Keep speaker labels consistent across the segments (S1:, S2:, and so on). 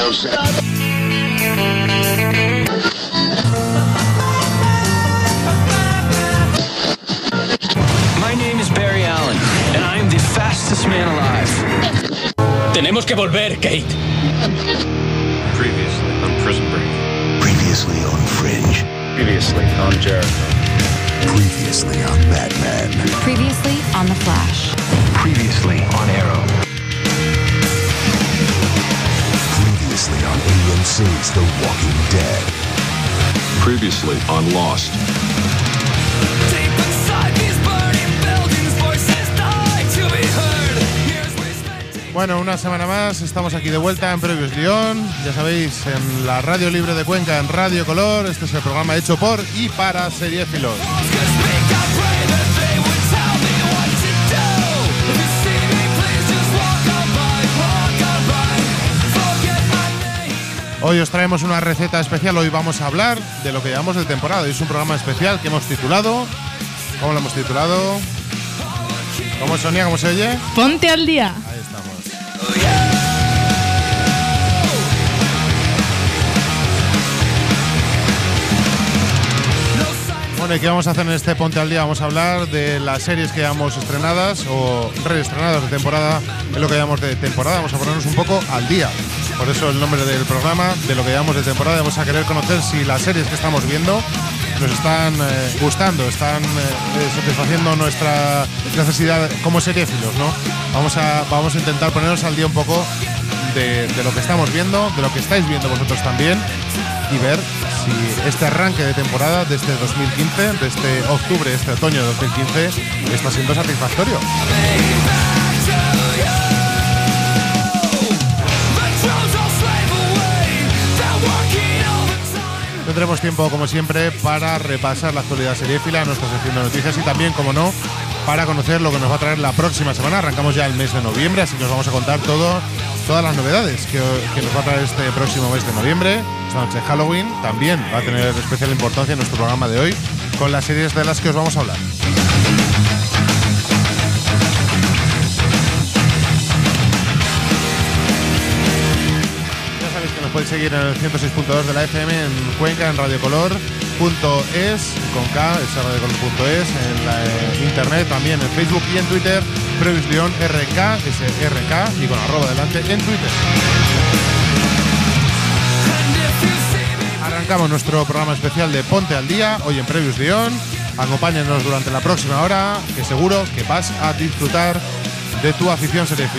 S1: My name is Barry Allen, and I'm the fastest man alive. Tenemos que volver, Kate.
S2: Previously on Prison Break.
S3: Previously on Fringe.
S2: Previously on Jericho.
S3: Previously on Batman.
S4: Previously on The Flash.
S3: Previously on Arrow. Previously on AMC's The Walking Dead.
S2: Previously on Lost.
S5: Bueno, una semana más, estamos aquí de vuelta en Previous Lyon, ya sabéis, en la Radio Libre de Cuenca, en Radio Color. Este es el programa hecho por y para seriéfilos. Hoy os traemos una receta especial, hoy vamos a hablar de lo que llamamos de temporada. Hoy es un programa especial que hemos titulado... ¿Cómo lo hemos titulado? ¿Cómo, Sonia? ¿Cómo se oye?
S6: Ponte al día.
S5: Ahí estamos. Bueno, ¿y qué vamos a hacer en este Ponte al Día? Vamos a hablar de las series que llevamos estrenadas o reestrenadas de temporada, en lo que llamamos de temporada. Vamos a ponernos un poco al día. Por eso el nombre del programa, de lo que llamamos de temporada. Vamos a querer conocer si las series que estamos viendo nos están gustando, están satisfaciendo nuestra necesidad como seriéfilos, ¿no? Vamos a intentar ponernos al día un poco de lo que estamos viendo, de lo que estáis viendo vosotros también, y ver si este arranque de temporada de este 2015, de este octubre, este otoño de 2015, está siendo satisfactorio. Tendremos tiempo, como siempre, para repasar la actualidad seriéfila, nuestra sección de noticias y también, como no, para conocer lo que nos va a traer la próxima semana. Arrancamos ya el mes de noviembre, así que os vamos a contar todas las novedades que nos va a traer este próximo mes de noviembre. Esta noche Halloween también va a tener especial importancia en nuestro programa de hoy, con las series de las que os vamos a hablar. Podéis seguir en el 106.2 de la FM en Cuenca, en radiocolor.es, con K, es radiocolor.es, en la internet también, en Facebook y en Twitter, Previous Lyon RK, SRK, y con @ delante en Twitter. Arrancamos nuestro programa especial de Ponte al Día, hoy en Previous Lyon. Acompáñenos durante la próxima hora, que seguro que vas a disfrutar de tu afición seriéfila.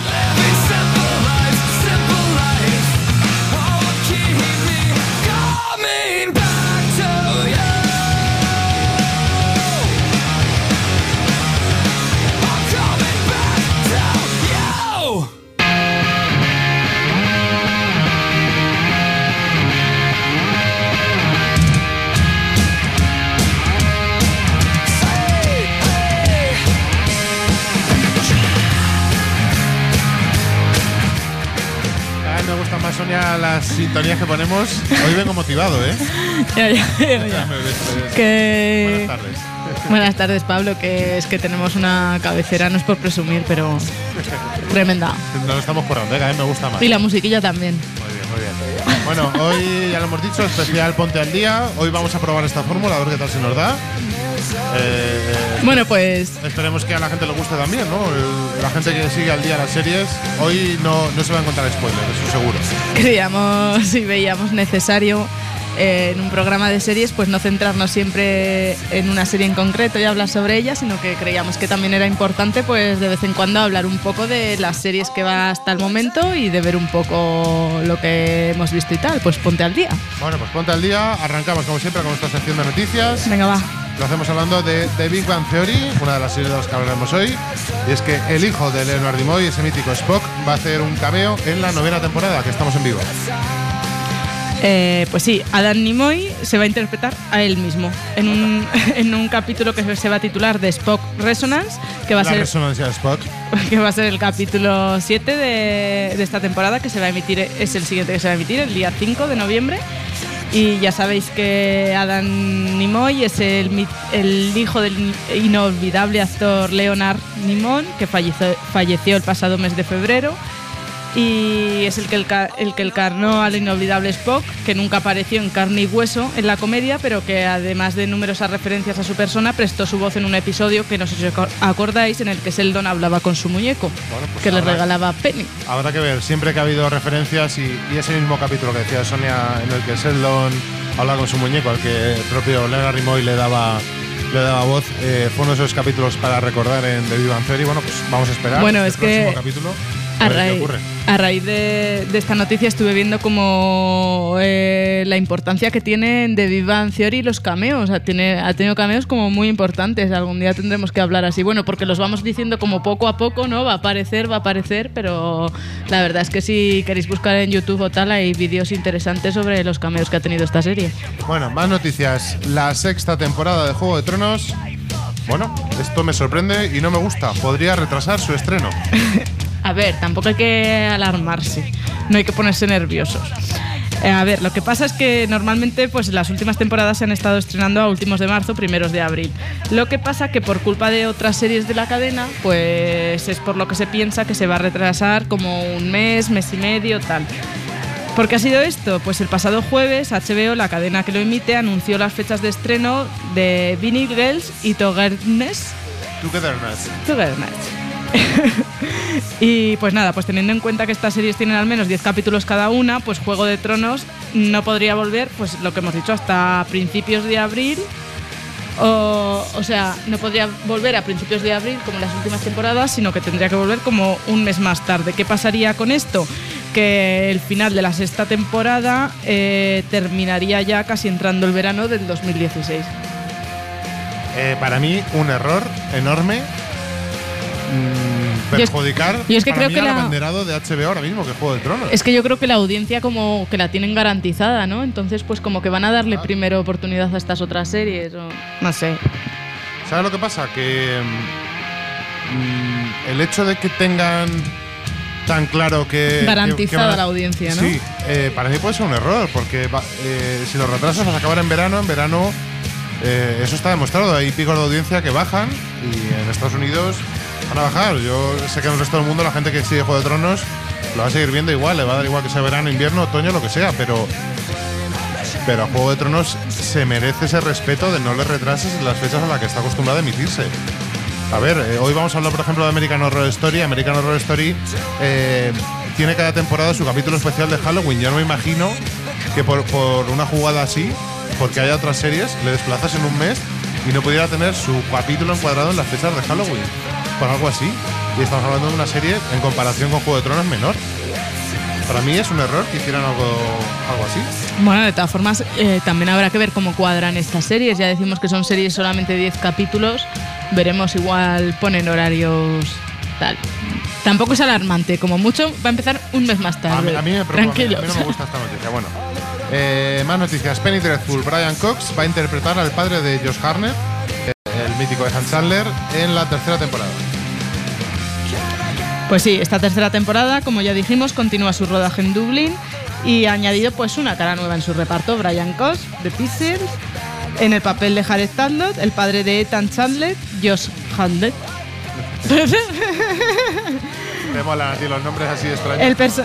S5: Sonia, las sintonías que ponemos. Hoy vengo motivado, ¿eh?
S6: Ya. Buenas tardes. Buenas tardes, Pablo, que es que tenemos una cabecera, no es por presumir, pero tremenda.
S5: No lo estamos currando, me gusta más.
S6: Y la musiquilla también.
S5: Muy bien. Bueno, hoy ya lo hemos dicho, especial Ponte al Día. Hoy vamos a probar esta fórmula, a ver qué tal se nos da.
S6: Bueno, pues
S5: esperemos que a la gente le guste también, ¿no? La gente que sigue al día las series, hoy no se va a encontrar spoilers, eso seguro.
S6: Creíamos y veíamos necesario en un programa de series pues no centrarnos siempre en una serie en concreto y hablar sobre ella, sino que creíamos que también era importante pues de vez en cuando hablar un poco de las series que va hasta el momento y de ver un poco lo que hemos visto y tal. Pues ponte al día.
S5: Bueno, pues ponte al día. Arrancamos como siempre con nuestra sección de noticias.
S6: Venga, va.
S5: Lo hacemos hablando de The Big Bang Theory, una de las series de las que hablaremos hoy. Y es que el hijo de Leonard Nimoy, ese mítico Spock, va a hacer un cameo en la 9ª temporada, que estamos en vivo.
S6: Pues sí, Adam Nimoy se va a interpretar a él mismo en un capítulo que se va a titular The Spock Resonance, que va a ser
S5: resonancia de Spock,
S6: que va a ser el capítulo 7 de esta temporada, que se va a emitir, es el siguiente que se va a emitir el día 5 de noviembre. Y ya sabéis que Adam Nimoy es el hijo del inolvidable actor Leonard Nimoy, que falleció el pasado mes de febrero. y es el que encarnó al inolvidable Spock, que nunca apareció en carne y hueso en la comedia, pero que además de numerosas referencias a su persona, prestó su voz en un episodio que no sé si os acordáis, en el que Sheldon hablaba con su muñeco,
S5: Bueno, pues
S6: que le regalaba Penny.
S5: Habrá que ver, siempre que ha habido referencias y ese mismo capítulo que decía Sonia, en el que Sheldon habla con su muñeco, al que el propio Leonard Nimoy le daba voz, fue uno de esos capítulos para recordar en The Big Bang Theory. Bueno, pues vamos a esperar
S6: Bueno,
S5: el
S6: es que
S5: próximo capítulo.
S6: A
S5: ver qué ocurre.
S6: raíz de esta noticia estuve viendo como la importancia que tienen de Big Bang Theory los cameos. Ha tenido cameos como muy importantes. Algún día tendremos que hablar así. Bueno, porque los vamos diciendo como poco a poco, ¿no? Va a aparecer, pero la verdad es que si queréis buscar en YouTube o tal, hay vídeos interesantes sobre los cameos que ha tenido esta serie.
S5: Bueno, más noticias. La 6ª temporada de Juego de Tronos. Bueno, esto me sorprende y no me gusta. Podría retrasar su estreno.
S6: A ver, tampoco hay que alarmarse, no hay que ponerse nerviosos. A ver, lo que pasa es que normalmente pues las últimas temporadas se han estado estrenando a últimos de marzo, primeros de abril. Lo que pasa que por culpa de otras series de la cadena, pues es por lo que se piensa que se va a retrasar como un mes y medio, tal. ¿Por qué ha sido esto? Pues el pasado jueves HBO, la cadena que lo emite, anunció las fechas de estreno de Vinyl Girls y Togetherness. Y pues nada, pues teniendo en cuenta que estas series tienen al menos 10 capítulos cada una, pues Juego de Tronos no podría volver, pues lo que hemos dicho, hasta principios de abril. O sea, no podría volver a principios de abril como en las últimas temporadas, sino que tendría que volver como un mes más tarde. ¿Qué pasaría con esto? Que el final de la 6ª temporada terminaría ya casi entrando el verano del 2016.
S5: Para mí, un error enorme. Perjudicar
S6: yo es que
S5: para
S6: creo
S5: mí
S6: que
S5: al
S6: la
S5: abanderado de HBO ahora mismo, que es Juego de Tronos.
S6: Es que yo creo que la audiencia como que la tienen garantizada, ¿no? Entonces pues como que van a darle primero oportunidad a estas otras series o no sé.
S5: ¿Sabes lo que pasa? Que el hecho de que tengan tan claro que
S6: garantizada la audiencia, ¿no?
S5: Sí, para mí puede ser un error, porque si lo retrasas vas a acabar en verano. Eso está demostrado, hay picos de audiencia que bajan y en Estados Unidos van a bajar. Yo sé que en el resto del mundo la gente que sigue Juego de Tronos lo va a seguir viendo igual, le va a dar igual que sea verano, invierno, otoño, lo que sea, pero a Juego de Tronos se merece ese respeto de no le retrases las fechas a las que está acostumbrado a emitirse. A ver, hoy vamos a hablar por ejemplo de American Horror Story. American Horror Story tiene cada temporada su capítulo especial de Halloween. Yo no me imagino que por una jugada así, porque haya otras series, le desplazas en un mes y no pudiera tener su capítulo encuadrado en las fechas de Halloween, por algo así. Y estamos hablando de una serie en comparación con Juego de Tronos menor. Para mí es un error que hicieran algo así.
S6: Bueno, de todas formas, también habrá que ver cómo cuadran estas series. Ya decimos que son series solamente 10 capítulos. Veremos, igual ponen horarios tal. Tampoco es alarmante, como mucho va a empezar un mes más tarde.
S5: A mí me preocupa,
S6: tranquilos.
S5: a mí no me gusta esta noticia. Bueno, más noticias. Penny Dreadful, Brian Cox va a interpretar al padre de Josh Hartnett, el mítico de Hans Chandler, en la 3ª temporada.
S6: Pues sí, esta 3ª temporada, como ya dijimos, continúa su rodaje en Dublín y ha añadido pues una cara nueva en su reparto, Brian Cox, de Pixels, en el papel de Jared Tadlot, el padre de Ethan Chandler, Josh Hartnett.
S5: Me molan a ti los nombres así extraños.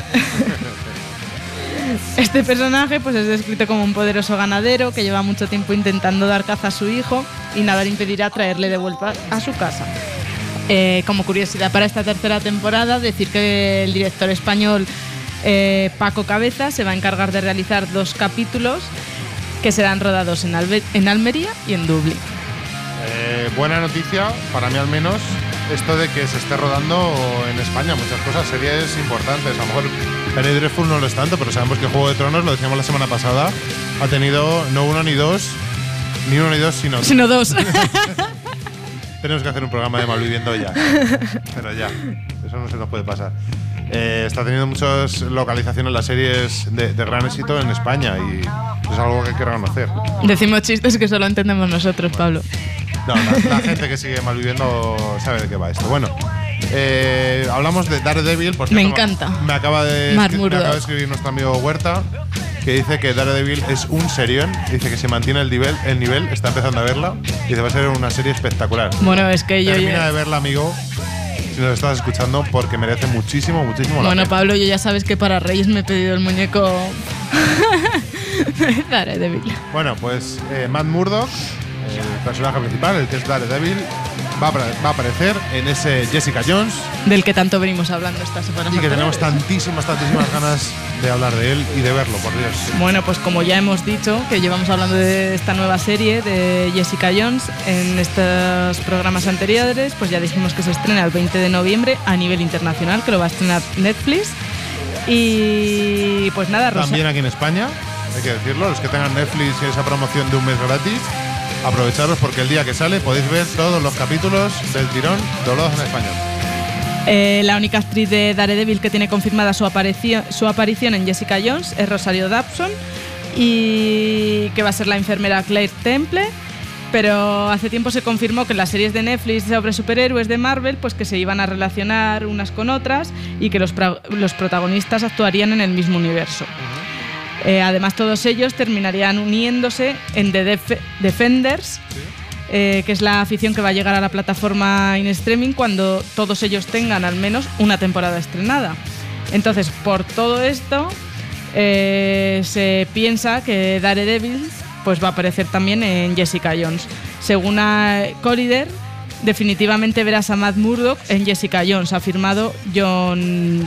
S6: Este personaje pues es descrito como un poderoso ganadero que lleva mucho tiempo intentando dar caza a su hijo y nada le impedirá traerle de vuelta a su casa. Como curiosidad para esta 3ª temporada, decir que el director español Paco Cabeza se va a encargar de realizar 2 capítulos que serán rodados en Almería y en Dublín.
S5: Buena noticia, para mí al menos, esto de que se esté rodando en España muchas cosas, series importantes. A lo mejor Penny Dreadful no lo es tanto, pero sabemos que Juego de Tronos, lo decíamos la semana pasada, ha tenido no uno ni dos, sino 2. Tenemos que hacer un programa de Malviviendo ya. Pero ya, eso no se nos puede pasar. Está teniendo muchas localizaciones las series de gran éxito en España y es algo que hay que reconocer.
S6: Decimos chistes que solo entendemos nosotros, Pablo.
S5: No, la gente que sigue Malviviendo sabe de qué va esto. Bueno, hablamos de Daredevil. Por cierto,
S6: me encanta.
S5: Me acaba de escribir nuestro amigo Huerta, que dice que Daredevil es un serión. Dice que si mantiene el nivel, está empezando a verla. Y dice va a ser una serie espectacular.
S6: Bueno, es que
S5: Termina de verla, amigo. si nos estás escuchando, porque merece muchísimo, muchísimo la
S6: Bueno,
S5: pena.
S6: Pablo, yo ya sabes que para Reyes me he pedido el muñeco de Daredevil.
S5: Bueno, pues Matt Murdock, el personaje principal, el que es Daredevil, va a aparecer en ese Jessica Jones
S6: Del que tanto venimos hablando esta semana.
S5: y que tenemos tantísimas ganas de hablar de él y de verlo, por Dios.
S6: Bueno, pues como ya hemos dicho, que llevamos hablando de esta nueva serie de Jessica Jones en estos programas anteriores, pues ya dijimos que se estrena el 20 de noviembre a nivel internacional, que lo va a estrenar Netflix. Y pues nada, Rosa.
S5: También aquí en España, hay que decirlo, los que tengan Netflix y esa promoción de un mes gratis, aprovecharos porque el día que sale podéis ver todos los capítulos del tirón doblados en español.
S6: La única actriz de Daredevil que tiene confirmada su aparición en Jessica Jones es Rosario Dawson, y que va a ser la enfermera Claire Temple. Pero hace tiempo se confirmó que las series de Netflix sobre superhéroes de Marvel pues que se iban a relacionar unas con otras y que los protagonistas actuarían en el mismo universo. Además, todos ellos terminarían uniéndose en The Defenders, que es la afición que va a llegar a la plataforma in streaming cuando todos ellos tengan al menos una temporada estrenada. Entonces, por todo esto, se piensa que Daredevil pues va a aparecer también en Jessica Jones. Según Collider, definitivamente verás a Matt Murdock en Jessica Jones, ha afirmado John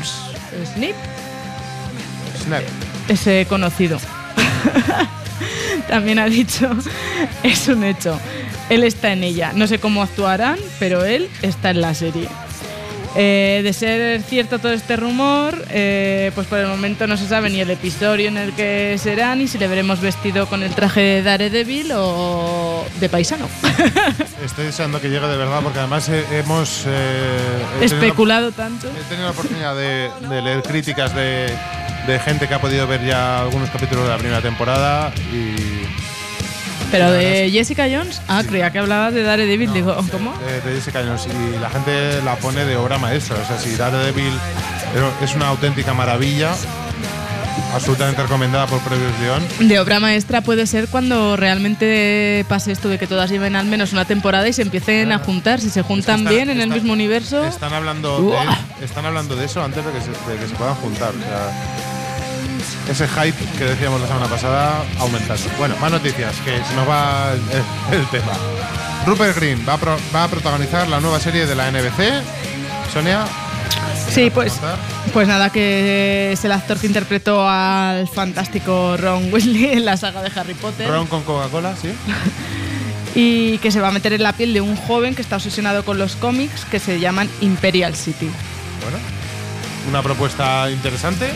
S5: Snap.
S6: ese conocido. También ha dicho, es un hecho, él está en ella. No sé cómo actuarán, pero él está en la serie. De ser cierto todo este rumor, pues por el momento no se sabe ni el episodio en el que será, ni si le veremos vestido con el traje de Daredevil o de paisano.
S5: Estoy deseando que llegue de verdad porque además hemos
S6: Especulado tanto.
S5: He tenido la oportunidad de leer críticas de gente que ha podido ver ya algunos capítulos de la primera temporada y...
S6: Pero de Jessica Jones, creía que hablabas de Daredevil, digo, ¿cómo?
S5: De Jessica Jones, y la gente la pone de obra maestra. O sea, si Daredevil es una auténtica maravilla, absolutamente recomendada por Previous León.
S6: De obra maestra puede ser cuando realmente pase esto de que todas lleven al menos una temporada y se empiecen a juntar. Si se juntan bien en el mismo universo.
S5: Están hablando de eso antes de que se puedan juntar. O sea, ese hype que decíamos la semana pasada aumentando. Bueno, más noticias, que se nos va el tema. Rupert Grint va a protagonizar la nueva serie de la NBC. Sonia.
S6: Sí, pues nada, que es el actor que interpretó al fantástico Ron Weasley en la saga de Harry Potter.
S5: Ron con Coca-Cola, sí.
S6: Y que se va a meter en la piel de un joven que está obsesionado con los cómics que se llaman Imperial City.
S5: Bueno, una propuesta interesante.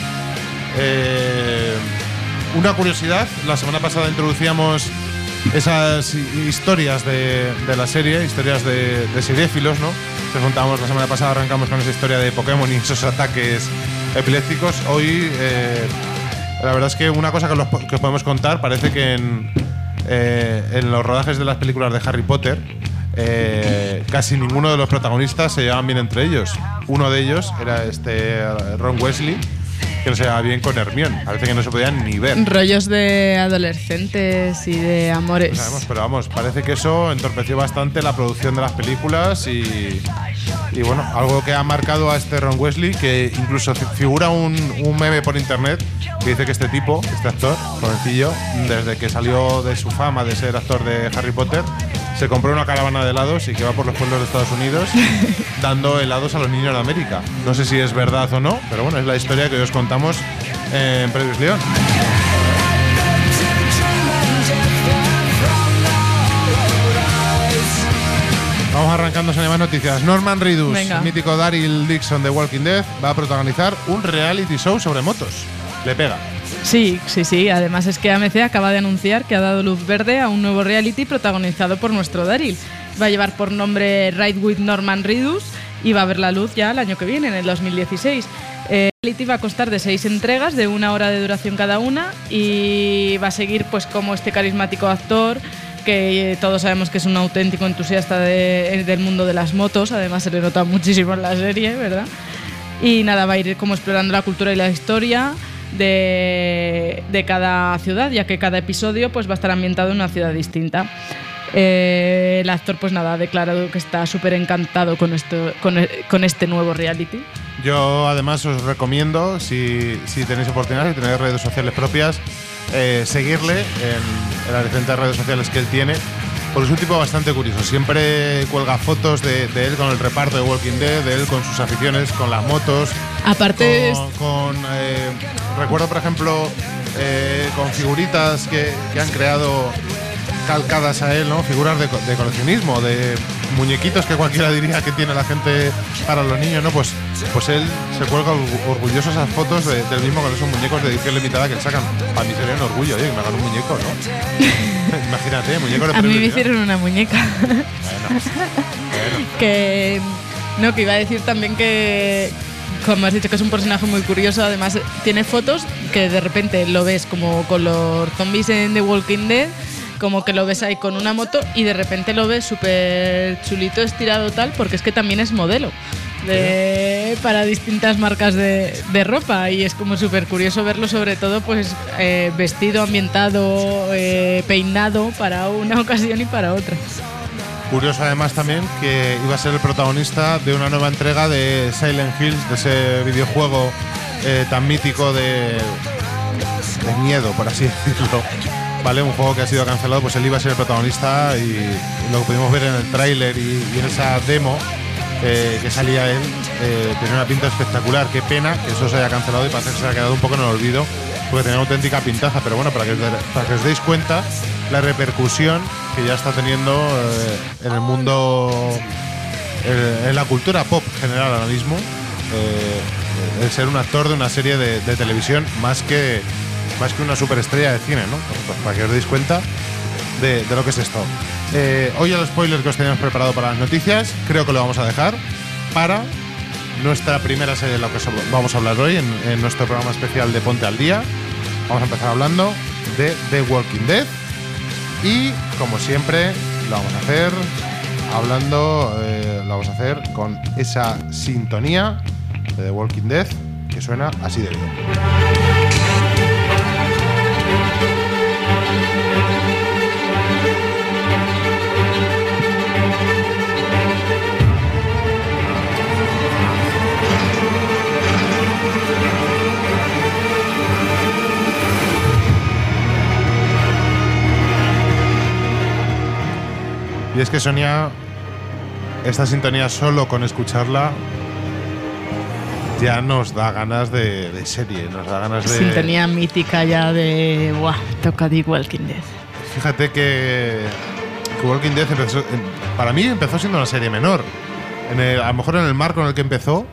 S5: Una curiosidad, la semana pasada introducíamos esas historias de la serie, historias de seriéfilos, ¿no? Nos contamos, la semana pasada arrancamos con esa historia de Pokémon y esos ataques epilépticos. Hoy, la verdad es que una cosa que os podemos contar, parece que en los rodajes de las películas de Harry Potter, casi ninguno de los protagonistas se llevaban bien entre ellos. Uno de ellos era Ron Weasley, que no se llevaba bien con Hermione. Parece que no se podían ni ver.
S6: Rollos de adolescentes y de amores.
S5: No sabemos, pero vamos, parece que eso entorpeció bastante la producción de las películas y bueno, algo que ha marcado a Ron Weasley, que incluso figura un meme por internet que dice que este actor, jovencillo, desde que salió de su fama de ser actor de Harry Potter, se compró una caravana de helados y que va por los pueblos de Estados Unidos dando helados a los niños de América. No sé si es verdad o no, pero bueno, es la historia que hoy os contamos en Previous León. Vamos arrancando sin más noticias. Norman Reedus, mítico Daryl Dixon de Walking Dead, va a protagonizar un reality show sobre motos. Le pega.
S6: Sí. Además es que AMC acaba de anunciar que ha dado luz verde a un nuevo reality protagonizado por nuestro Daryl. Va a llevar por nombre Ride with Norman Reedus y va a ver la luz ya el año que viene, en el 2016. El reality va a constar de 6 entregas de 1 hora de duración cada una y va a seguir pues como este carismático actor que todos sabemos que es un auténtico entusiasta del mundo de las motos. Además se le nota muchísimo en la serie, ¿verdad? Y nada, va a ir como explorando la cultura y la historia de cada ciudad, ya que cada episodio pues va a estar ambientado en una ciudad distinta. El actor, pues nada, ha declarado que está súper encantado con este nuevo reality.
S5: Yo además os recomiendo, si tenéis oportunidad, si tenéis redes sociales propias, seguirle en las diferentes redes sociales que él tiene, porque es un tipo bastante curioso. Siempre cuelga fotos de él con el reparto de Walking Dead, de él con sus aficiones, con las motos.
S6: Aparte,
S5: recuerdo, por ejemplo, con figuritas que han creado calcadas a él, ¿no? Figuras de coleccionismo, de muñequitos que cualquiera diría que tiene la gente para los niños, ¿no? Pues él se cuelga orgulloso esas fotos del mismo con esos muñecos de edición limitada que sacan. Para mí sería un orgullo, oye, que me hagan un muñeco, ¿no? Imagínate, muñeco de
S6: a mí me hicieron una muñeca.
S5: Bueno.
S6: Que iba a decir también que, como has dicho, que es un personaje muy curioso. Además, tiene fotos que de repente lo ves como con los zombies en The Walking Dead, como que lo ves ahí con una moto y de repente lo ves súper chulito, estirado tal, porque es que también es modelo para distintas marcas de ropa, y es como súper curioso verlo, sobre todo pues vestido, ambientado, peinado para una ocasión y para otra.
S5: Curioso además también que iba a ser el protagonista de una nueva entrega de Silent Hills, de ese videojuego tan mítico de miedo, por así decirlo. Vale, un juego que ha sido cancelado, pues él iba a ser el protagonista, y lo que pudimos ver en el tráiler y en esa demo que salía él, tenía una pinta espectacular. Qué pena que eso se haya cancelado y parece que se ha quedado un poco en el olvido, porque tenía una auténtica pintaza. Pero bueno, para que os deis cuenta la repercusión que ya está teniendo en el mundo, en la cultura pop general ahora mismo, el ser un actor de una serie de televisión más que una superestrella de cine, ¿no? Pues para que os deis cuenta de lo que es esto. Hoy el spoiler que os teníamos preparado para las noticias, creo que lo vamos a dejar para nuestra primera serie de la que vamos a hablar hoy en nuestro programa especial de Ponte al Día. Vamos a empezar hablando de The Walking Dead, y como siempre lo vamos a hacer con esa sintonía de The Walking Dead que suena así de bien. Y es que, Sonia, esta sintonía solo con escucharla ya nos da ganas de serie, nos da ganas de...
S6: Sintonía mítica ya de... ¡Buah! Toca The Walking Dead.
S5: Fíjate que Walking Dead para mí empezó siendo una serie menor. A lo mejor en el marco en el que empezó,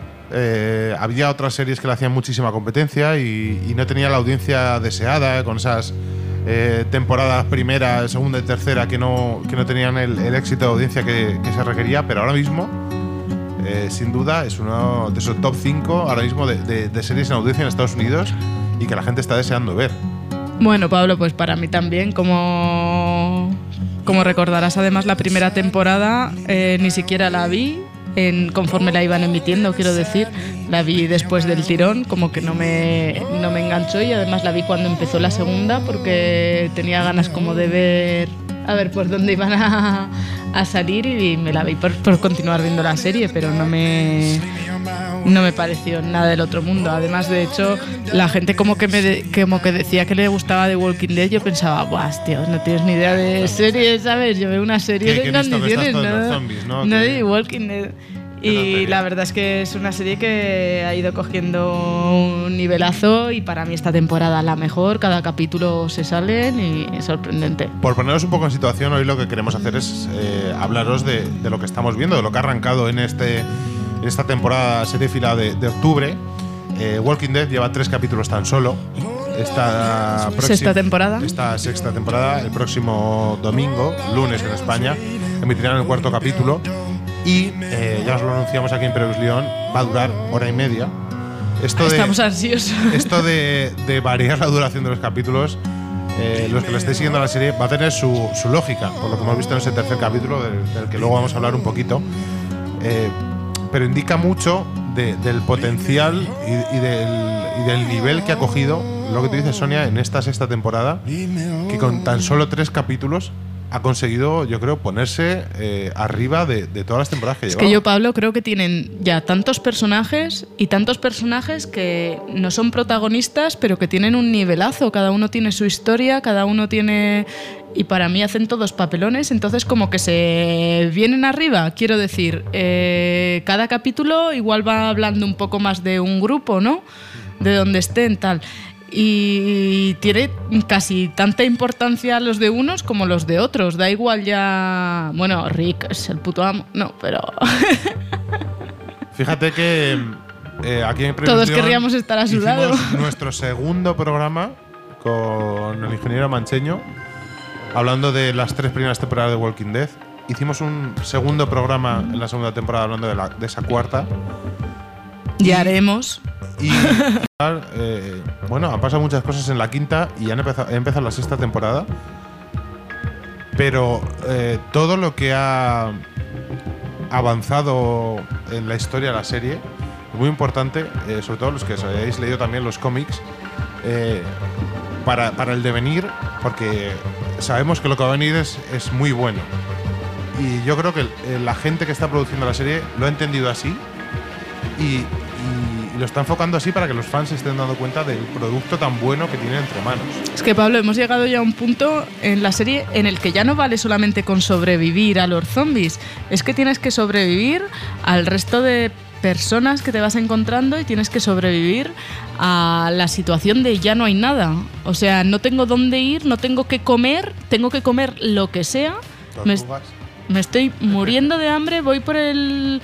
S5: había otras series que le hacían muchísima competencia y no tenía la audiencia deseada, con esas... temporadas primera, segunda y tercera que no tenían el éxito de audiencia que se requería, pero ahora mismo sin duda es uno de esos top 5 ahora mismo de series en audiencia en Estados Unidos y que la gente está deseando ver.
S6: Bueno, Pablo, pues para mí también, como recordarás, además la primera temporada ni siquiera la vi conforme la iban emitiendo, quiero decir, la vi después del tirón, como que no me enganchó, y además la vi cuando empezó la segunda porque tenía ganas como de ver a ver por dónde iban a salir, y me la vi por continuar viendo la serie, pero no me pareció nada del otro mundo. Además, de hecho, la gente como que decía que le gustaba The Walking Dead. Yo pensaba, buah, tío, no tienes ni idea de series, ¿sabes? Yo veo una serie de condiciones, no de The Walking Dead. Y la verdad es que es una serie que ha ido cogiendo un nivelazo, y para mí esta temporada la mejor. Cada capítulo se salen y es sorprendente.
S5: Por poneros un poco en situación, hoy lo que queremos hacer es hablaros de lo que estamos viendo, de lo que ha arrancado en esta temporada seriéfila de octubre. Walking Dead lleva 3 capítulos tan solo. Esta
S6: sexta temporada.
S5: Esta sexta temporada, el próximo domingo, lunes en España, emitirán el 4º capítulo. Y ya os lo anunciamos aquí en Imperieus León, va a durar 1h30.
S6: Estamos ansiosos.
S5: Esto de variar la duración de los capítulos, los que lo estéis siguiendo la serie, va a tener su lógica, por lo que hemos visto en ese 3er capítulo, del que luego vamos a hablar un poquito. Pero indica mucho del potencial y del nivel que ha cogido, lo que tú dices, Sonia, en esta sexta temporada, que con tan solo 3 capítulos ha conseguido, yo creo, ponerse arriba de todas las temporadas que lleva.
S6: Es que yo, Pablo, creo que tienen ya tantos personajes que no son protagonistas, pero que tienen un nivelazo. Cada uno tiene su historia, cada uno tiene... Y para mí hacen todos papelones, entonces como que se vienen arriba. Quiero decir, cada capítulo igual va hablando un poco más de un grupo, ¿no? De donde estén, tal... Y tiene casi tanta importancia los de unos como los de otros. Da igual ya... Bueno, Rick es el puto amo. No, pero...
S5: Fíjate que aquí en Previsión
S6: todos querríamos estar a su lado.
S5: Hicimos nuestro segundo programa con el ingeniero Mancheño, hablando de las 3 primeras temporadas de Walking Dead. Hicimos un segundo programa en la segunda temporada hablando de esa cuarta.
S6: Ya haremos.
S5: Y bueno, han pasado muchas cosas en la quinta y han empezado la sexta temporada. Pero todo lo que ha avanzado en la historia de la serie es muy importante, sobre todo los que os hayáis leído también los cómics, para el devenir, porque sabemos que lo que va a venir es muy bueno. Y yo creo que la gente que está produciendo la serie lo ha entendido así y lo está enfocando así para que los fans se estén dando cuenta del producto tan bueno que tienen entre manos.
S6: Es que, Pablo, hemos llegado ya a un punto en la serie en el que ya no vale solamente con sobrevivir a los zombies, es que tienes que sobrevivir al resto de personas que te vas encontrando y tienes que sobrevivir a la situación de ya no hay nada. O sea, no tengo dónde ir, no tengo que comer, tengo que comer lo que sea. Me estoy muriendo de hambre, voy por el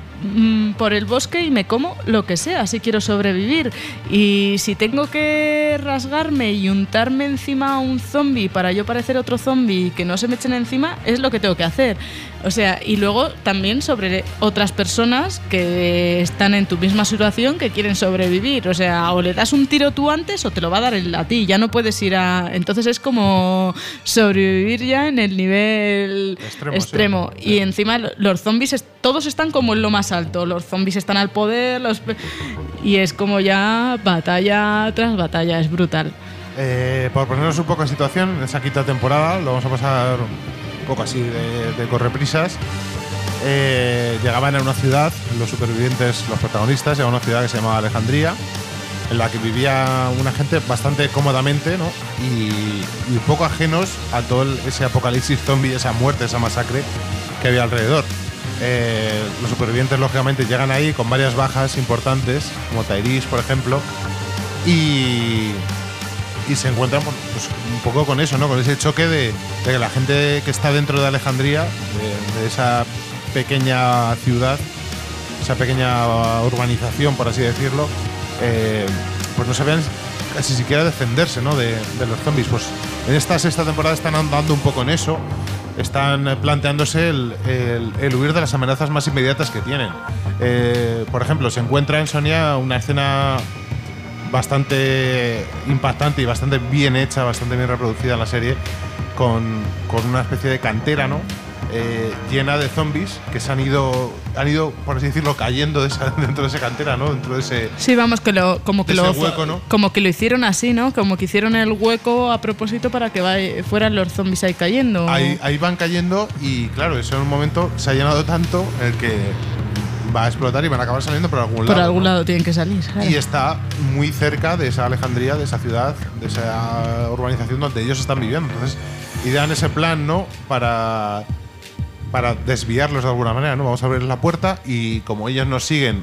S6: bosque y me como lo que sea si quiero sobrevivir. Y si tengo que rasgarme y untarme encima a un zombie para yo parecer otro zombie y que no se me echen encima, es lo que tengo que hacer. O sea, y luego también sobre otras personas que están en tu misma situación que quieren sobrevivir. O sea, o le das un tiro tú antes o te lo va a dar él a ti. Ya no puedes ir a... Entonces es como sobrevivir ya en el nivel extremo. Sí. Y encima los zombies todos están como en lo más alto. Los zombies están al poder, y es como ya batalla tras batalla. Es brutal.
S5: Por ponernos un poco en situación, en esa quinta temporada, lo vamos a pasar un poco así de correprisas. Llegaban a una ciudad, los supervivientes, los protagonistas, llegaban a una ciudad que se llamaba Alejandría, en la que vivía una gente bastante cómodamente, ¿no? y un poco ajenos a todo ese apocalipsis zombie, esa muerte, esa masacre que había alrededor. Los supervivientes, lógicamente, llegan ahí con varias bajas importantes, como Tyrese, por ejemplo, y se encuentran pues, un poco con eso, ¿no? Con ese choque de que la gente que está dentro de Alejandría, de esa pequeña ciudad, esa pequeña urbanización, por así decirlo, pues no sabían casi siquiera defenderse, ¿no? de los zombies. Pues en esta sexta temporada están andando un poco en eso. Están planteándose el huir de las amenazas más inmediatas que tienen. Por ejemplo, se encuentra en Sonia una escena bastante impactante y bastante bien hecha, bastante bien reproducida en la serie, con una especie de cantera, ¿no? Llena de zombies que se han ido, por así decirlo, cayendo dentro de esa cantera, ¿no? Dentro de ese...
S6: Sí, vamos,
S5: hueco, ¿no?
S6: Como que lo hicieron así, ¿no? Como que hicieron el hueco a propósito para que fueran los zombies ahí cayendo.
S5: Ahí van cayendo y, claro, eso en un momento se ha llenado tanto el que va a explotar y van a acabar saliendo por algún lado.
S6: Por algún lado tienen que salir. Claro.
S5: Y está muy cerca de esa Alejandría, de esa ciudad, de esa urbanización donde ellos están viviendo. Entonces, idean ese plan, ¿no? Para desviarlos de alguna manera, ¿no? Vamos a abrir la puerta y como ellos nos siguen,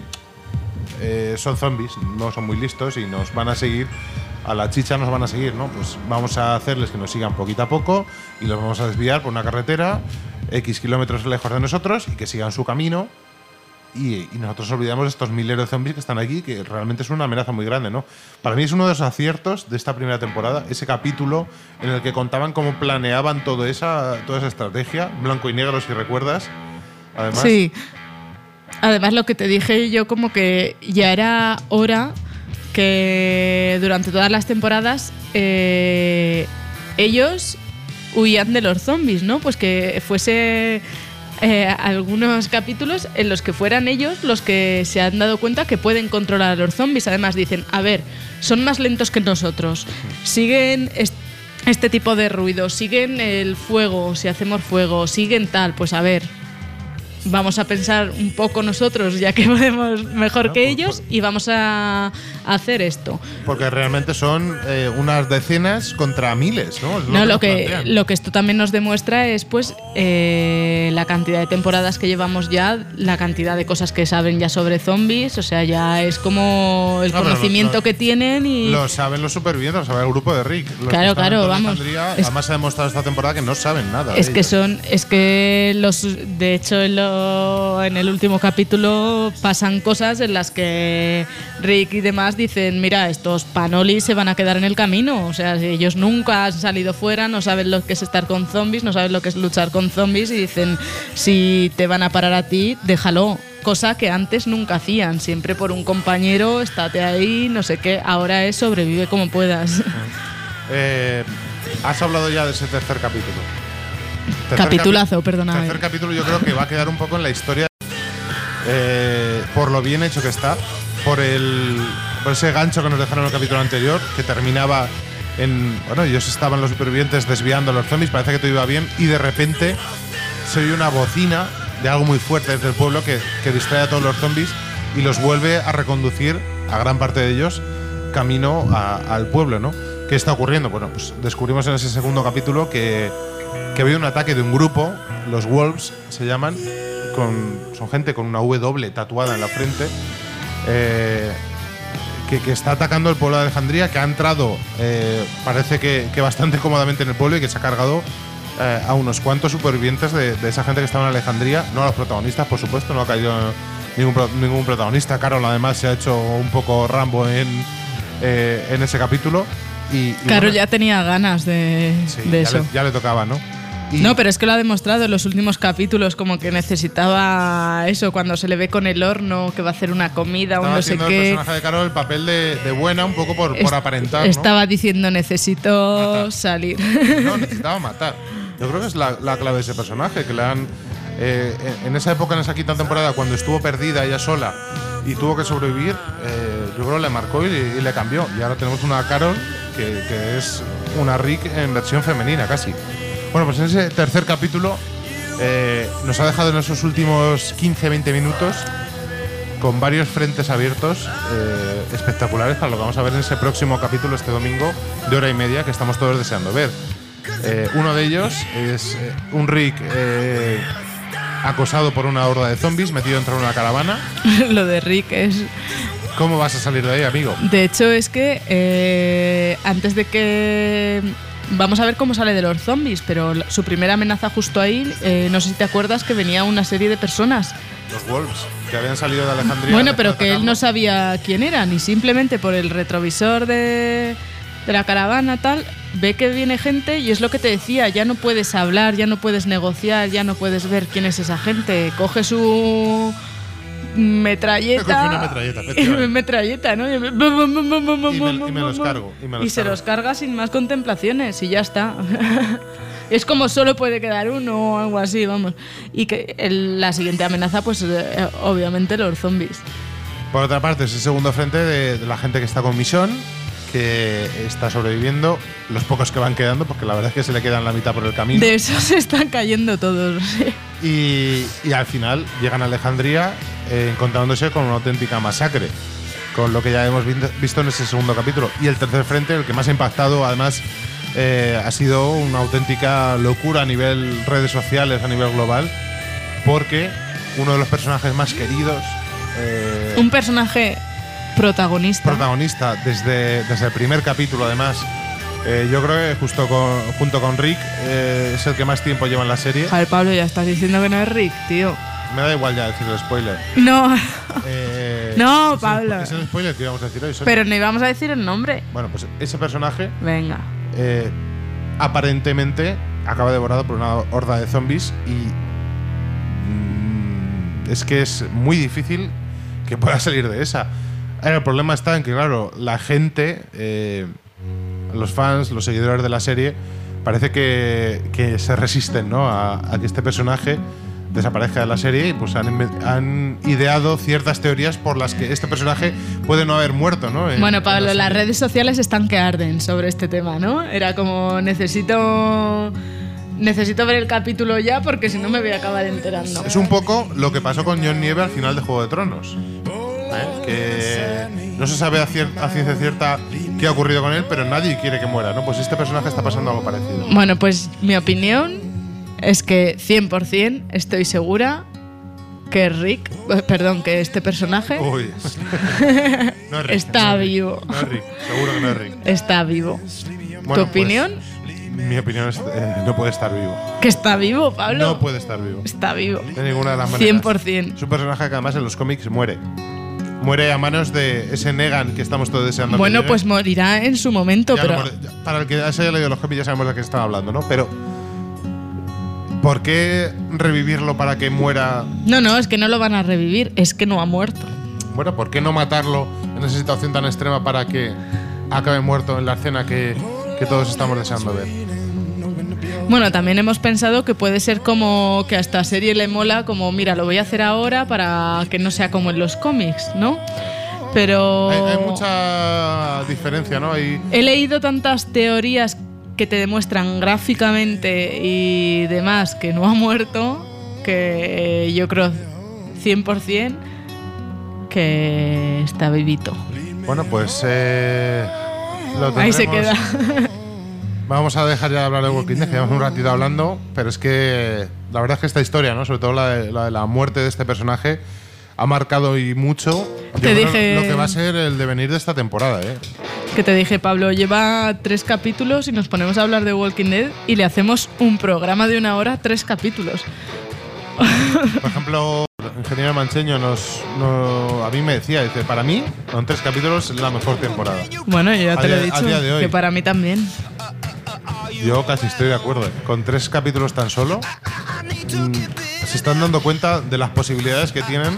S5: son zombies, no son muy listos y nos van a seguir, a la chicha nos van a seguir, ¿no? Pues vamos a hacerles que nos sigan poquito a poco y los vamos a desviar por una carretera X kilómetros lejos de nosotros y que sigan su camino. Y nosotros olvidamos de estos miles de zombies que están aquí, que realmente es una amenaza muy grande, ¿no? Para mí es uno de los aciertos de esta primera temporada, ese capítulo en el que contaban cómo planeaban toda esa estrategia, blanco y negro, si recuerdas. Además,
S6: sí. Además, lo que te dije yo, como que ya era hora que durante todas las temporadas ellos huían de los zombies, ¿no? Pues que fuese... algunos capítulos en los que fueran ellos los que se han dado cuenta que pueden controlar a los zombies. Además dicen, a ver, son más lentos que nosotros, siguen este tipo de ruidos, siguen el fuego, si hacemos fuego, siguen tal, pues a ver, vamos a pensar un poco nosotros, ya que podemos mejor que ellos, y vamos a hacer esto.
S5: Porque realmente son unas decenas contra miles, ¿no?
S6: No, lo que esto también nos demuestra es pues la cantidad de temporadas que llevamos ya, la cantidad de cosas que saben ya sobre zombies, o sea, ya es como el conocimiento que tienen y...
S5: Lo saben los supervivientes, lo sabe el grupo de Rick.
S6: Claro, vamos.
S5: Además se ha demostrado esta temporada que no saben nada.
S6: Es que los, de hecho, en el último capítulo pasan cosas en las que Rick y demás dicen, mira, estos panolis se van a quedar en el camino, o sea, ellos nunca han salido fuera, no saben lo que es estar con zombies, no saben lo que es luchar con zombies, y dicen, si te van a parar a ti, déjalo. Cosa que antes nunca hacían, siempre por un compañero, estate ahí, no sé qué, ahora es sobrevive como puedas.
S5: Has hablado ya de ese tercer capítulo.
S6: Capitulazo, perdona.
S5: Tercer capítulo yo creo que va a quedar un poco en la historia por lo bien hecho que está, por ese gancho que nos dejaron en el capítulo anterior, que terminaba en... Bueno, ellos estaban los supervivientes desviando a los zombies, parece que todo iba bien, y de repente se oye una bocina de algo muy fuerte desde el pueblo que distrae a todos los zombies y los vuelve a reconducir, a gran parte de ellos, camino al pueblo, ¿no? ¿Qué está ocurriendo? Bueno, pues descubrimos en ese segundo capítulo que había un ataque de un grupo, los Wolves se llaman, son gente con una W tatuada en la frente, que está atacando el pueblo de Alejandría, que ha entrado, parece que bastante cómodamente en el pueblo, y que se ha cargado a unos cuantos supervivientes de esa gente que estaba en Alejandría, no a los protagonistas, por supuesto, no ha caído ningún protagonista. Carol además se ha hecho un poco Rambo en ese capítulo.
S6: Carol ya tenía ganas de eso.
S5: Ya le tocaba, ¿no?
S6: No, pero es que lo ha demostrado en los últimos capítulos, como que necesitaba eso, cuando se le ve con el horno, que va a hacer una comida, un no sé qué.
S5: El personaje de Carol, el papel de buena, un poco por aparentar, ¿no?
S6: Estaba diciendo, necesito salir.
S5: No, necesitaba matar. Yo creo que es la clave de ese personaje, que le han... en esa época, en esa quinta temporada, cuando estuvo perdida ella sola y tuvo que sobrevivir, yo creo que le marcó y le cambió. Y ahora tenemos una Carol que es una Rick en versión femenina, casi. Bueno, pues en ese tercer capítulo nos ha dejado en esos últimos 15-20 minutos con varios frentes abiertos espectaculares para lo que vamos a ver en ese próximo capítulo este domingo de 1:30, que estamos todos deseando ver. Uno de ellos es un Rick acosado por una horda de zombies, metido dentro de una caravana.
S6: Lo de Rick es...
S5: ¿Cómo vas a salir de ahí, amigo?
S6: De hecho, es que antes de que... Vamos a ver cómo sale de los zombies, pero su primera amenaza justo ahí, no sé si te acuerdas que venía una serie de personas.
S5: Los Wolves, que habían salido de Alejandría.
S6: Bueno, pero que él no sabía quién eran, y simplemente por el retrovisor de la caravana tal, ve que viene gente, y es lo que te decía, ya no puedes hablar, ya no puedes negociar, ya no puedes ver quién es esa gente. Coge su... metralleta. Metralleta, ¿no? Y
S5: me los cargo.
S6: Y se los carga sin más contemplaciones y ya está. Es como solo puede quedar uno o algo así, vamos. Y que la siguiente amenaza, pues obviamente los zombies.
S5: Por otra parte, es el segundo frente de la gente que está con Michonne, que está sobreviviendo, los pocos que van quedando, porque la verdad es que se le quedan la mitad por el camino.
S6: De esos se están cayendo todos.
S5: Y al final llegan a Alejandría encontrándose con una auténtica masacre, con lo que ya hemos visto en ese segundo capítulo. Y el tercer frente, el que más ha impactado, además, ha sido una auténtica locura a nivel redes sociales, a nivel global, porque uno de los personajes más queridos...
S6: un personaje protagonista desde el primer capítulo, además.
S5: Yo creo que junto con Rick es el que más tiempo lleva en la serie.
S6: Joder, Pablo, ya estás diciendo que no es Rick, tío.
S5: Me da igual ya decir el spoiler.
S6: No. No, Pablo.
S5: Es el spoiler que íbamos a decir hoy.
S6: Pero no íbamos a decir el nombre.
S5: Bueno, pues ese personaje...
S6: Venga.
S5: Aparentemente acaba devorado por una horda de zombies y... es que es muy difícil que pueda salir de esa. El problema está en que, claro, la gente... los fans, los seguidores de la serie, parece que se resisten, ¿no? a que este personaje desaparezca de la serie y pues han ideado ciertas teorías por las que este personaje puede no haber muerto, ¿no?
S6: Bueno, Pablo, las redes sociales están que arden sobre este tema, ¿no? Era como necesito ver el capítulo ya porque si no me voy a acabar enterando.
S5: Es un poco lo que pasó con Jon Nieve al final de Juego de Tronos, que no se sabe a ciencia cierta qué ha ocurrido con él, pero nadie quiere que muera, ¿no? Pues este personaje está pasando algo parecido.
S6: Bueno, pues mi opinión es que 100% estoy segura que que este personaje
S5: Uy. No es Rick,
S6: está vivo.
S5: No es Rick, seguro que no es Rick.
S6: Está vivo.
S5: Bueno,
S6: ¿Tu opinión?
S5: Pues, mi opinión es no puede estar vivo.
S6: ¿Que está vivo, Pablo?
S5: No puede estar vivo.
S6: Está vivo.
S5: De ninguna de las maneras.
S6: 100%.
S5: Es un personaje que además en los cómics muere. Muere a manos de ese Negan que estamos todos deseando.
S6: Bueno, pues morirá en su momento,
S5: ya
S6: pero…
S5: para el que ya se haya leído los cómics ya sabemos de qué estaba hablando, ¿no? Pero ¿por qué revivirlo para que muera?
S6: No, es que no lo van a revivir, es que no ha muerto.
S5: Bueno, ¿por qué no matarlo en esa situación tan extrema para que acabe muerto en la escena que todos estamos deseando ver?
S6: Bueno, también hemos pensado que puede ser como que a esta serie le mola, como mira, lo voy a hacer ahora para que no sea como en los cómics, ¿no? Pero…
S5: Hay mucha diferencia, ¿no?
S6: He leído tantas teorías que te demuestran gráficamente y demás que no ha muerto, que yo creo 100% que está vivito.
S5: Bueno, pues lo tendremos.
S6: Ahí se queda.
S5: Vamos a dejar ya de hablar de Walking Dead, que llevamos un ratito hablando, pero es que la verdad es que esta historia, ¿no? Sobre todo la de la muerte de este personaje, ha marcado y mucho
S6: Te dije…
S5: lo que va a ser el devenir de esta temporada, ¿eh?
S6: Que te dije, Pablo, lleva 3 capítulos y nos ponemos a hablar de Walking Dead y le hacemos un programa de 1 hora, 3 capítulos.
S5: Por ejemplo, el ingeniero Mancheño a mí me decía, dice, para mí, con 3 capítulos es la mejor temporada.
S6: Bueno, yo ya te lo he
S5: A día de
S6: dicho,
S5: hoy.
S6: que para mí también.
S5: Yo casi estoy de acuerdo. Con 3 capítulos tan solo se están dando cuenta de las posibilidades que tienen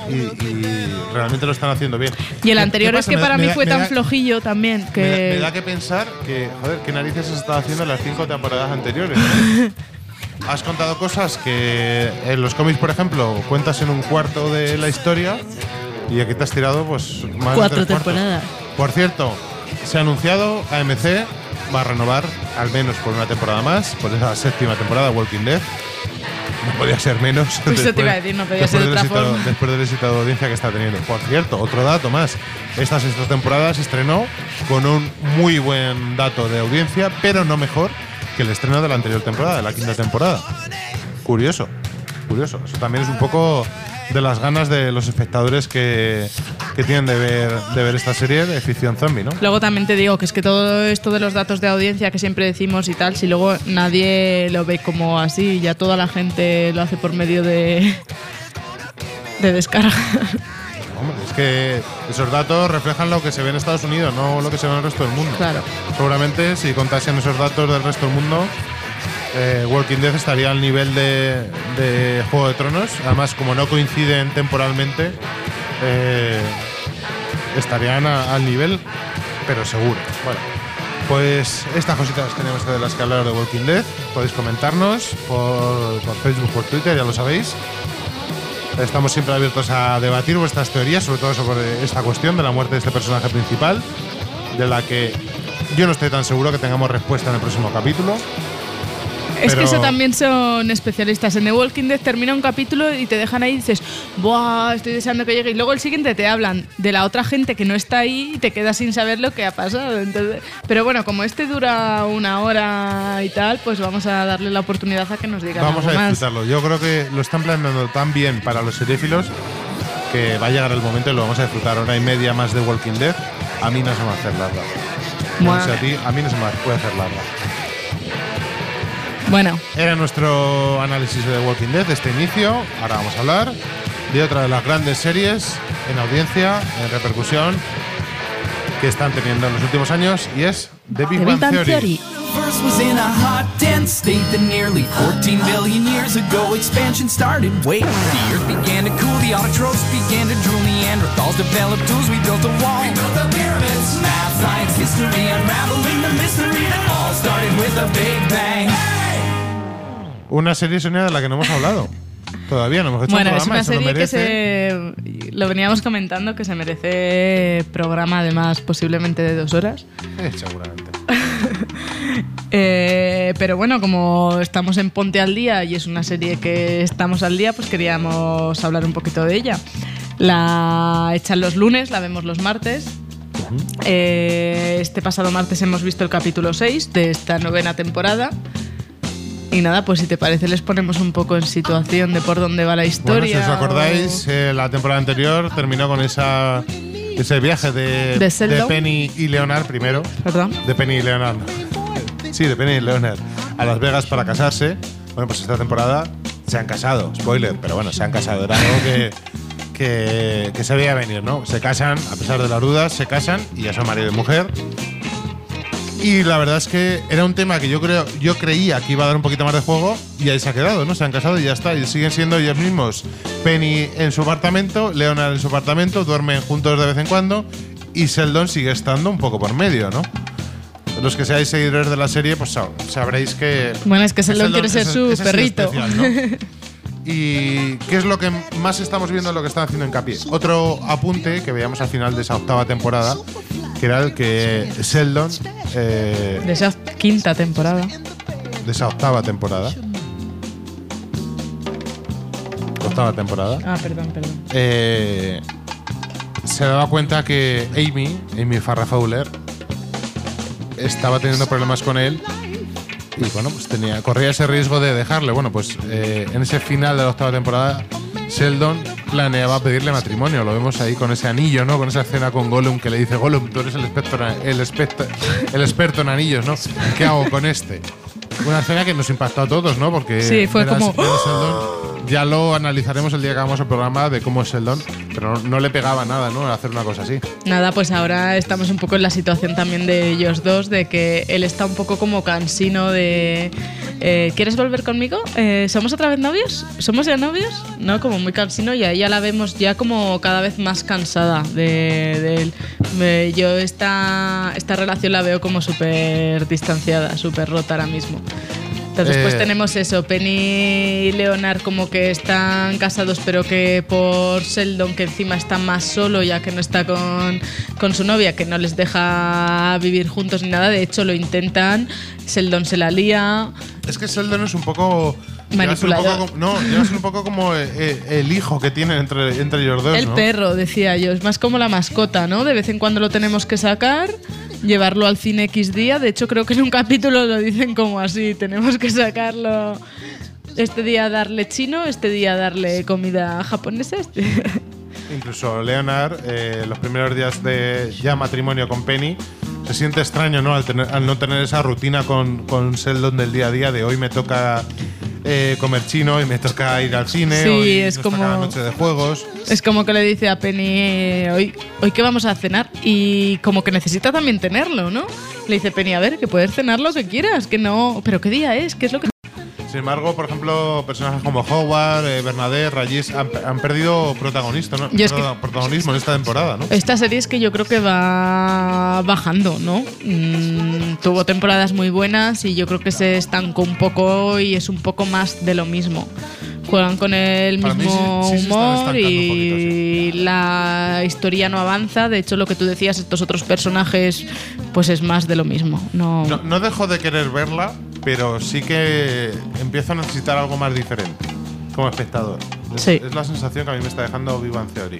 S5: y realmente lo están haciendo bien.
S6: Y el anterior
S5: ¿Qué
S6: es
S5: pasa?
S6: que para mí fue tan flojillo también que…
S5: Me da que pensar que, joder, ¿qué narices has estado haciendo en las 5 temporadas anteriores? ¿No? Has contado cosas que en los cómics, por ejemplo, cuentas en un cuarto de la historia y aquí te has tirado pues más
S6: 4
S5: de 3 cuartos.
S6: temporadas.
S5: Por cierto, se ha anunciado AMC va a renovar al menos por una temporada más, por esa 7ª temporada Walking Dead. No podía ser menos.
S6: Pues eso te iba a decir, no podía ser de otra forma.
S5: Después del éxito de audiencia que está teniendo. Por cierto, otro dato más. Esta 6ª temporada se estrenó con un muy buen dato de audiencia, pero no mejor que el estreno de la anterior temporada, de la 5ª temporada. Curioso. Eso también es un poco de las ganas de los espectadores que tienen de ver esta serie de ficción zombie, ¿no?
S6: Luego también te digo que es que todo esto de los datos de audiencia que siempre decimos y tal, si luego nadie lo ve como así, ya toda la gente lo hace por medio de descarga.
S5: Hombre, es que esos datos reflejan lo que se ve en Estados Unidos, no lo que se ve en el resto del mundo.
S6: Claro.
S5: Seguramente si contasen esos datos del resto del mundo, Walking Dead estaría al nivel de Juego de Tronos. Además, como no coinciden temporalmente, estarían al nivel, pero seguro. Bueno, pues estas cositas tenemos de las que hablar de Walking Dead. Podéis comentarnos por Facebook, por Twitter, ya lo sabéis. Estamos siempre abiertos a debatir vuestras teorías, sobre todo sobre esta cuestión de la muerte de este personaje principal, de la que yo no estoy tan seguro que tengamos respuesta en el próximo capítulo.
S6: Es que eso también son especialistas. En The Walking Dead termina un capítulo y te dejan ahí y dices, ¡buah! Estoy deseando que llegue. Y luego el siguiente te hablan de la otra gente que no está ahí y te quedas sin saber lo que ha pasado. Entonces, pero bueno, como este dura 1 hora y tal, pues vamos a darle la oportunidad a que nos digan algo más.
S5: Vamos a disfrutarlo. Yo creo que lo están planteando tan bien para los seriéfilos que va a llegar el momento y lo vamos a disfrutar. 1h30 más de Walking Dead. A mí no se me va a hacer larga.
S6: Bueno.
S5: No sé a ti, a mí no se me puede hacer larga.
S6: Bueno.
S5: Era nuestro análisis de Walking Dead de este inicio. Ahora vamos a hablar de otra de las grandes series en audiencia, en repercusión, que están teniendo en los últimos años, y es The Big Bang Theory.
S7: First was in a hot, dense state that nearly 14 billion years ago expansion started. Wait, the earth began to cool, the autotrophs began to drool, Neanderthals developed tools, we built a wall. We built the pyramids, math, science, history, unraveling the mystery that all started with a Big Bang.
S5: Una serie, Sonia, de la que no hemos hablado. Todavía no hemos hecho
S6: Bueno,
S5: un
S6: es
S5: programa,
S6: una
S5: eso lo
S6: serie
S5: merece.
S6: que lo veníamos comentando, que se merece programa además posiblemente de 2 horas.
S5: Seguramente.
S6: Pero bueno, como estamos en Ponte al Día y es una serie que estamos al día, pues queríamos hablar un poquito de ella. La echan los lunes, la vemos los martes. Este pasado martes hemos visto el capítulo 6 de esta 9ª temporada. Y nada, pues si te parece les ponemos un poco en situación de por dónde va la historia.
S5: Bueno, si os acordáis, la temporada anterior terminó con ese viaje de Penny y Leonard primero.
S6: ¿Perdón?
S5: De Penny y Leonard. Sí, de Penny y Leonard. A Las Vegas para casarse. Bueno, pues esta temporada se han casado. Spoiler, pero bueno, se han casado. Era algo que se veía venir, ¿no? Se casan, a pesar de las dudas, se casan y ya son marido y mujer. Y la verdad es que era un tema que yo creía que iba a dar un poquito más de juego y ahí se ha quedado, ¿no? Se han casado y ya está. Y siguen siendo ellos mismos. Penny en su apartamento, Leonard en su apartamento, duermen juntos de vez en cuando y Sheldon sigue estando un poco por medio, ¿no? Los que seáis seguidores de la serie, pues sabréis que…
S6: Bueno, es que Sheldon quiere ser su perrito.
S5: Especial, ¿no? ¿Y qué es lo que más estamos viendo en lo que están haciendo hincapié? Otro apunte que veíamos al final de esa 8ª temporada, que era el que Sheldon…
S6: de esa 5ª temporada.
S5: De esa 8ª temporada. 8ª temporada.
S6: Ah, perdón.
S5: Se daba cuenta que Amy Farrah Fowler, estaba teniendo problemas con él y bueno, pues corría ese riesgo de dejarle. Bueno, pues en ese final de la 8ª temporada Sheldon planeaba pedirle matrimonio. Lo vemos ahí con ese anillo, ¿no? Con esa escena con Gollum que le dice: Gollum, tú eres el experto en anillos, ¿no? ¿Qué hago con este? Una escena que nos impactó a todos, ¿no? Porque
S6: sí, fue como…
S5: Sheldon, ya lo analizaremos el día que hagamos el programa de cómo es Sheldon, pero no le pegaba nada, ¿no? Hacer una cosa así.
S6: Nada, pues ahora estamos un poco en la situación también de ellos dos, de que él está un poco como cansino de… ¿quieres volver conmigo? ¿Somos otra vez novios? ¿Somos ya novios? No, como muy cansino y a ella la vemos ya como cada vez más cansada de él. Yo esta relación la veo como súper distanciada, súper rota ahora mismo. Entonces pues tenemos eso, Penny y Leonard como que están casados pero que por Sheldon, que encima está más solo ya que no está con su novia, que no les deja vivir juntos ni nada, de hecho lo intentan, Sheldon se la lía.
S5: Es que Sheldon es un poco…
S6: manipulador.
S5: Llega a ser un poco como el hijo que tienen entre ellos dos,
S6: el
S5: ¿no?
S6: perro, decía yo, es más como la mascota, ¿no? De vez en cuando lo tenemos que sacar, llevarlo al cine X día. De hecho, creo que en un capítulo lo dicen como así: tenemos que sacarlo este día, darle chino, este día darle comida japonesa.
S5: Incluso Leonard, los primeros días de ya matrimonio con Penny, se siente extraño, ¿no? Al no tener esa rutina con Sheldon del día a día, de hoy me toca comer chino y me toca ir al cine,
S6: sí,
S5: hoy
S6: es
S5: nos
S6: como
S5: toca la noche de juegos.
S6: Es como que le dice a Penny: hoy que vamos a cenar, y como que necesita también tenerlo, ¿no? Le dice Penny: a ver, que puedes cenar lo que quieras, que no… ¿Pero qué día es? ¿Qué es lo que…?
S5: Sin embargo, por ejemplo, personajes como Howard, Bernadette, Regis han perdido protagonismo, ¿no? Protagonismo en esta temporada, ¿no?
S6: Esta serie es que yo creo que va bajando, ¿no? Tuvo temporadas muy buenas y yo creo que se estancó un poco y es un poco más de lo mismo. Juegan con el mismo humor y la historia no avanza. De hecho, lo que tú decías, estos otros personajes, pues es más de lo mismo.
S5: No dejo de querer verla, pero sí que empiezo a necesitar algo más diferente como espectador.
S6: Sí.
S5: Es la sensación que a mí me está dejando Big Bang Theory.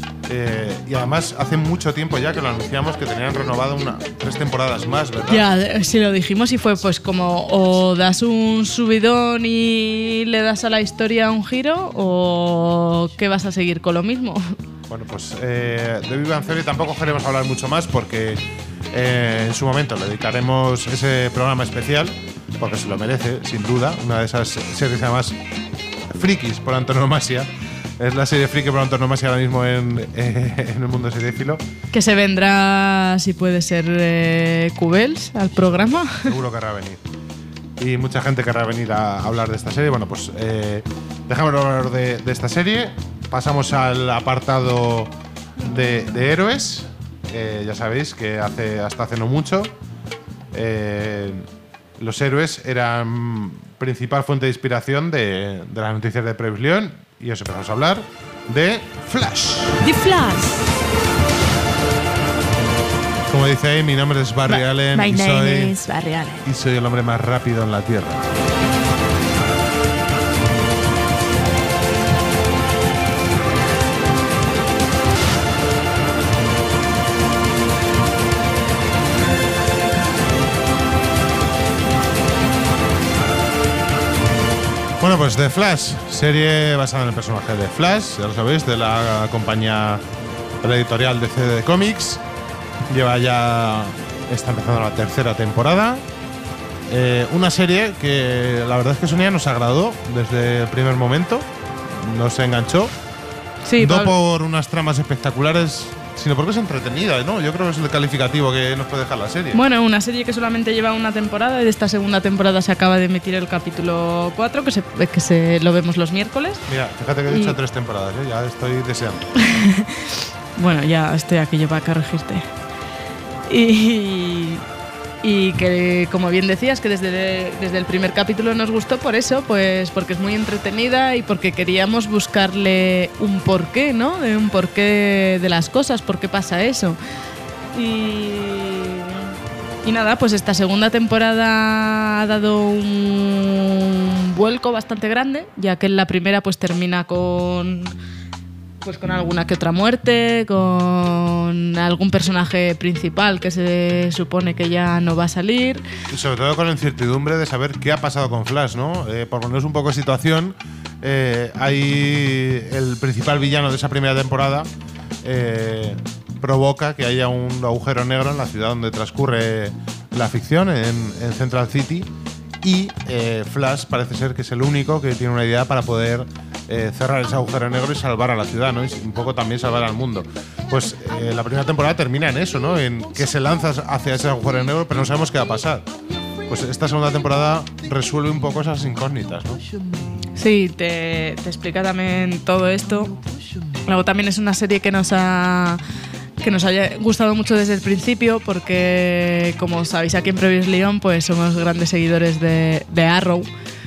S5: Y además hace mucho tiempo ya que lo anunciamos que tenían renovado 3 temporadas más, ¿verdad?
S6: Ya, si lo dijimos y fue pues como o das un subidón y le das a la historia un giro, o que vas a seguir con lo mismo.
S5: Bueno, pues de Big Bang Theory tampoco queremos hablar mucho más porque en su momento le dedicaremos ese programa especial, porque se lo merece, sin duda. Una de esas series además frikis por antonomasia. Es la serie friki por antonomasia ahora mismo en el mundo seriéfilo.
S6: Que se vendrá, si puede ser, Cubels al programa.
S5: Seguro querrá venir. Y mucha gente querrá venir a hablar de esta serie. Bueno, pues dejamos de hablar de esta serie. Pasamos al apartado de héroes. Ya sabéis que hasta hace no mucho los héroes eran principal fuente de inspiración de las noticias de Previsión. Y os empezamos a hablar de Flash.
S6: The Flash.
S5: Como dice ahí, mi nombre es Barry Allen.
S6: My name is Barry Allen.
S5: Y soy el hombre más rápido en la Tierra. Bueno, pues The Flash, serie basada en el personaje de Flash, ya lo sabéis, de la compañía, la editorial DC de cómics. Está empezando la tercera temporada. Una serie que la verdad es que Sonia nos agradó desde el primer momento, nos enganchó.
S6: Sí,
S5: no por unas tramas espectaculares, sino porque es entretenida, ¿no? Yo creo que es el calificativo que nos puede dejar la serie.
S6: Bueno, una serie que solamente lleva una temporada y de esta segunda temporada se acaba de emitir el capítulo 4, que lo vemos los miércoles.
S5: Mira, fíjate que he dicho 3 temporadas, ¿eh? Ya estoy deseando.
S6: Bueno, ya estoy aquí yo para corregirte. Y que, como bien decías, que desde el primer capítulo nos gustó por eso, pues porque es muy entretenida y porque queríamos buscarle un porqué, ¿no? De un porqué de las cosas, por qué pasa eso. Y nada, pues esta segunda temporada ha dado un vuelco bastante grande, ya que en la primera pues termina con alguna que otra muerte, con algún personaje principal que se supone que ya no va a salir.
S5: Y sobre todo con la incertidumbre de saber qué ha pasado con Flash, ¿no? Por poneros un poco de situación, ahí el principal villano de esa primera temporada provoca que haya un agujero negro en la ciudad donde transcurre la ficción, en Central City, y Flash parece ser que es el único que tiene una idea para poder cerrar ese agujero negro y salvar a la ciudad, ¿no? Y un poco también salvar al mundo. Pues la primera temporada termina en eso, ¿no? En que se lanza hacia ese agujero negro, pero no sabemos qué va a pasar. Pues esta segunda temporada resuelve un poco esas incógnitas, ¿no?
S6: Sí, te explica también todo esto. Luego también es una serie que nos haya gustado mucho desde el principio, porque como sabéis aquí en Previously On pues somos grandes seguidores de Arrow,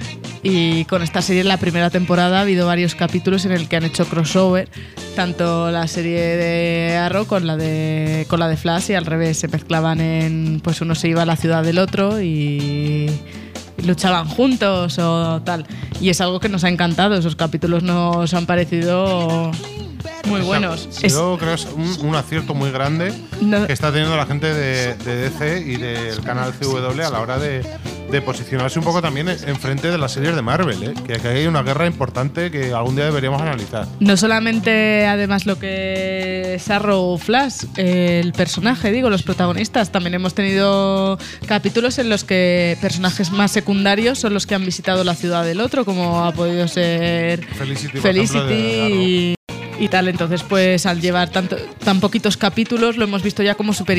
S6: y con esta serie en la primera temporada ha habido varios capítulos en el que han hecho crossover, tanto la serie de Arrow con la de Flash, y al revés, se mezclaban pues uno se iba a la ciudad del otro y luchaban juntos o tal, y es algo que nos ha encantado. Esos capítulos nos han parecido muy buenos.
S5: Yo creo que es un acierto muy grande que está teniendo la gente de DC y del canal CW a la hora de posicionarse un poco también enfrente de las series de Marvel, ¿eh? Que hay una guerra importante que algún día deberíamos analizar.
S6: No solamente, además, lo que es Arrow o Flash, el personaje, los protagonistas. También hemos tenido capítulos en los que personajes más secundarios son los que han visitado la ciudad del otro, como ha podido ser Felicity y tal. Entonces, pues al llevar tan poquitos capítulos, lo hemos visto ya como súper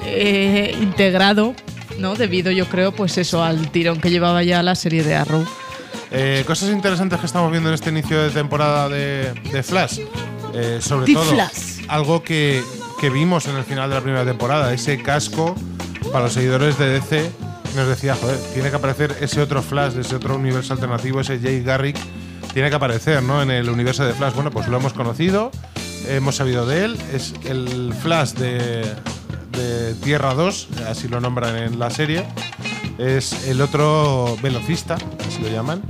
S6: integrado, ¿no? Debido, yo creo, pues eso, al tirón que llevaba ya la serie de Arrow.
S5: Cosas interesantes que estamos viendo en este inicio de temporada de Flash. Sobre todo, algo que vimos en el final de la primera temporada, ese casco para los seguidores de DC. Nos decía, joder, tiene que aparecer ese otro Flash, de ese otro universo alternativo, ese Jay Garrick, tiene que aparecer, ¿no? En el universo de Flash. Bueno, pues lo hemos conocido, hemos sabido de él. Es el Flash de Tierra 2, así lo nombran en la serie. Es el otro velocista, así lo llaman,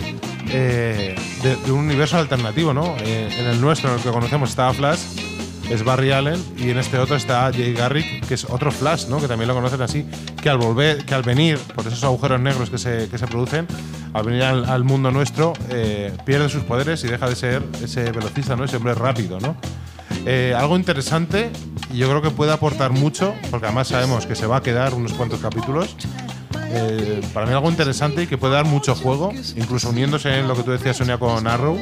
S5: de un universo alternativo, ¿no? En el nuestro, en el que conocemos, estaba Flash, es Barry Allen, y en este otro está Jay Garrick, que es otro Flash, ¿no? Que también lo conocen así, que al venir por esos agujeros negros que se producen, al venir al mundo nuestro, pierde sus poderes y deja de ser ese velocista, ¿no? Ese hombre rápido, ¿no? Algo interesante, y yo creo que puede aportar mucho, porque además sabemos que se va a quedar unos cuantos capítulos. Para mí algo interesante y que puede dar mucho juego, incluso uniéndose en lo que tú decías, Sonia, con Arrow.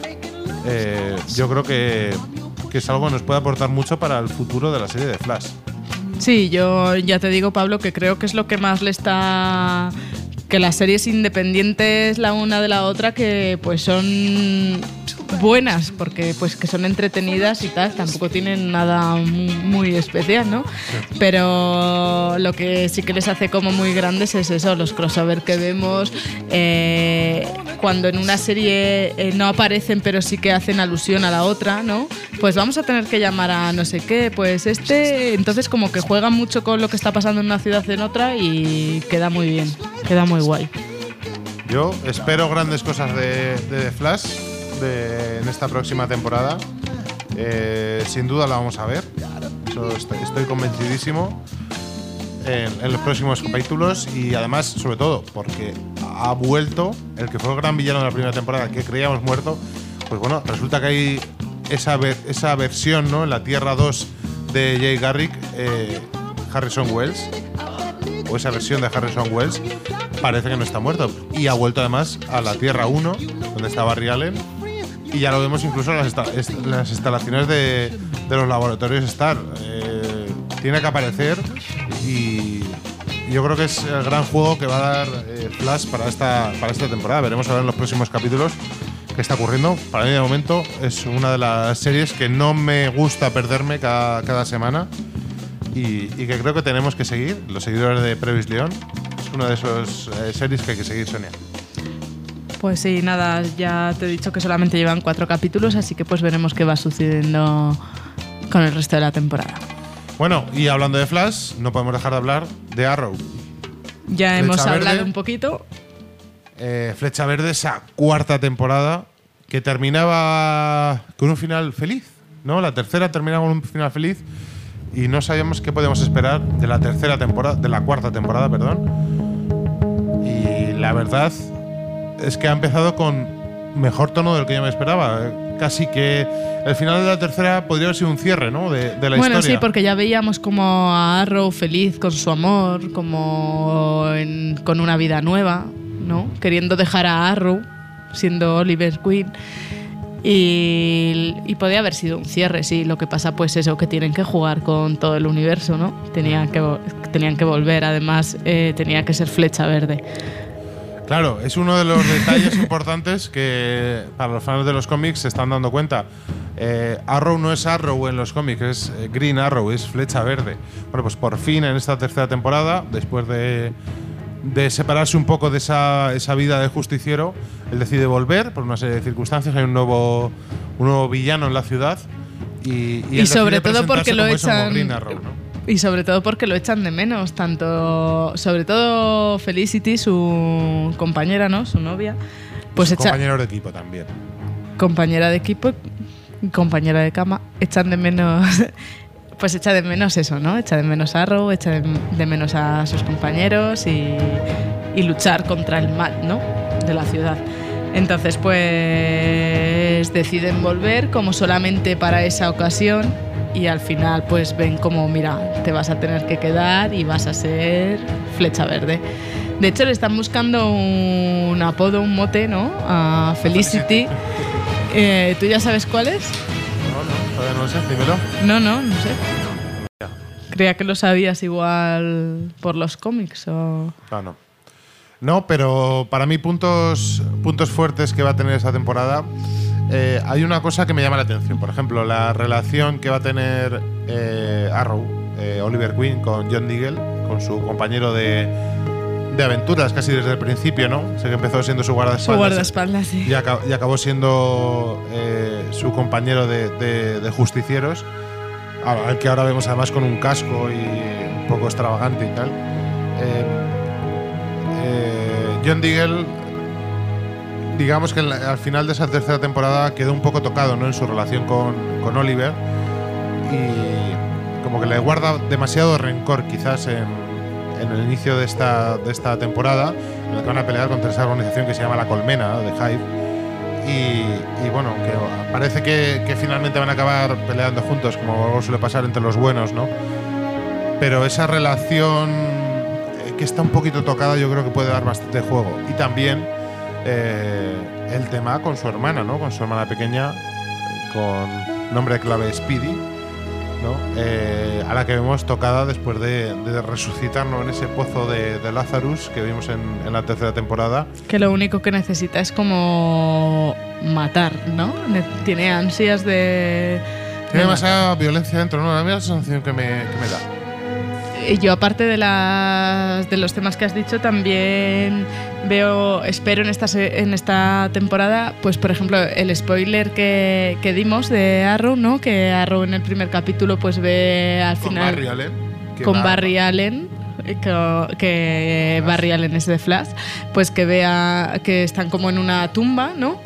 S5: Yo creo que es algo que nos puede aportar mucho para el futuro de la serie de Flash.
S6: Sí, yo ya te digo, Pablo, que creo que es lo que más le está que las series independientes la una de la otra que pues son buenas porque pues que son entretenidas y tal, tampoco tienen nada muy especial, ¿no? Sí. Pero lo que sí que les hace como muy grandes es eso, los crossover que vemos, cuando en una serie no aparecen pero sí que hacen alusión a la otra, ¿no? Pues vamos a tener que llamar a no sé qué, pues entonces como que juegan mucho con lo que está pasando en una ciudad en otra y queda muy bien, queda muy guay.
S5: Yo espero grandes cosas de The Flash en esta próxima temporada. Sin duda la vamos a ver. Eso estoy convencidísimo en los próximos capítulos y además, sobre todo, porque ha vuelto el que fue el gran villano de la primera temporada que creíamos muerto. Pues bueno, resulta que hay esa versión, ¿no? En la Tierra 2 de Jay Garrick, Harrison Wells, o esa versión de Harrison Wells, parece que no está muerto. Y ha vuelto además a la Tierra 1, donde está Barry Allen. Y ya lo vemos incluso en las instalaciones de los laboratorios Star. Tiene que aparecer y yo creo que es el gran juego que va a dar Flash para esta temporada. Veremos a ver en los próximos capítulos qué está ocurriendo. Para mí, de momento, es una de las series que no me gusta perderme cada semana y que creo que tenemos que seguir. Los seguidores de Previously On es una de esas series que hay que seguir, Sonia.
S6: Pues sí, nada, ya te he dicho que solamente llevan 4 capítulos, así que pues veremos qué va sucediendo con el resto de la temporada.
S5: Bueno, y hablando de Flash, no podemos dejar de hablar de Arrow.
S6: Ya hemos hablado un poquito.
S5: Flecha Verde, esa 4ª temporada que terminaba con un final feliz, ¿no? La tercera terminaba con un final feliz y no sabíamos qué podíamos esperar de la 4ª temporada, perdón. Y la verdad es que ha empezado con mejor tono del que yo me esperaba. Casi que el final de la tercera podría haber sido un cierre, ¿no? de la historia.
S6: Bueno, sí, porque ya veíamos como a Arrow feliz con su amor, como con una vida nueva, ¿no? Queriendo dejar a Arrow, siendo Oliver Queen. Y podía haber sido un cierre, sí. Lo que pasa, pues eso, que tienen que jugar con todo el universo, ¿no? Tenían que volver, además tenía que ser Flecha Verde.
S5: Claro, es uno de los detalles importantes que para los fans de los cómics se están dando cuenta. Arrow no es Arrow en los cómics, es Green Arrow, es Flecha Verde. Bueno, pues por fin en esta tercera temporada, después de separarse un poco de esa vida de justiciero, él decide volver por una serie de circunstancias. Hay un nuevo villano en la ciudad y
S6: sobre todo porque lo echan.
S5: Green Arrow, ¿no?
S6: Y sobre todo porque lo echan de menos, sobre todo Felicity, su compañera, ¿no? Su novia. Pues
S5: compañero de equipo también.
S6: Compañera de equipo, compañera de cama, echan de menos. Pues echa de menos eso, ¿no? Echa de menos a Arrow, echa de menos a sus compañeros y luchar contra el mal, ¿no? De la ciudad. Entonces, pues deciden volver como solamente para esa ocasión. Y al final pues ven como, mira, te vas a tener que quedar y vas a ser Flecha Verde. De hecho, le están buscando un apodo, un mote, ¿no? A Felicity. ¿Tú ya sabes cuál es?
S5: No, todavía no lo sé, dímelo.
S6: No sé. Creía que lo sabías igual por los cómics o…
S5: No. No, pero para mí puntos fuertes que va a tener esta temporada… hay una cosa que me llama la atención. Por ejemplo, la relación que va a tener Arrow, Oliver Queen, con John Diggle, con su compañero de aventuras casi desde el principio, ¿no? Sé que empezó siendo su guardaespaldas.
S6: Su guardaespaldas, sí.
S5: Y acabó siendo su compañero de justicieros, al que ahora vemos además con un casco y un poco extravagante y tal. John Diggle, digamos que al final de esa tercera temporada quedó un poco tocado, ¿no? En su relación con Oliver y como que le guarda demasiado rencor quizás en el inicio de esta temporada, en la que van a pelear contra esa organización que se llama La Colmena, de Hive, y bueno, que parece que finalmente van a acabar peleando juntos, como algo suele pasar entre los buenos, ¿no? Pero esa relación que está un poquito tocada yo creo que puede dar bastante juego. Y también el tema con su hermana, ¿no? Con su hermana pequeña, con nombre clave Speedy, ¿no? A la que vemos tocada después de resucitar, ¿no? En ese pozo de Lazarus que vimos en la tercera temporada.
S6: Que lo único que necesita es como matar, ¿no? Tiene ansias de...
S5: Tiene demasiada violencia dentro, ¿no? A mí la sensación que me da.
S6: Y yo, aparte de los temas que has dicho, también espero en esta temporada, pues por ejemplo, el spoiler que dimos de Arrow, ¿no? Que Arrow en el primer capítulo pues ve al final con Barry Allen, que Barry Allen es de Flash, pues que vea que están como en una tumba, ¿no?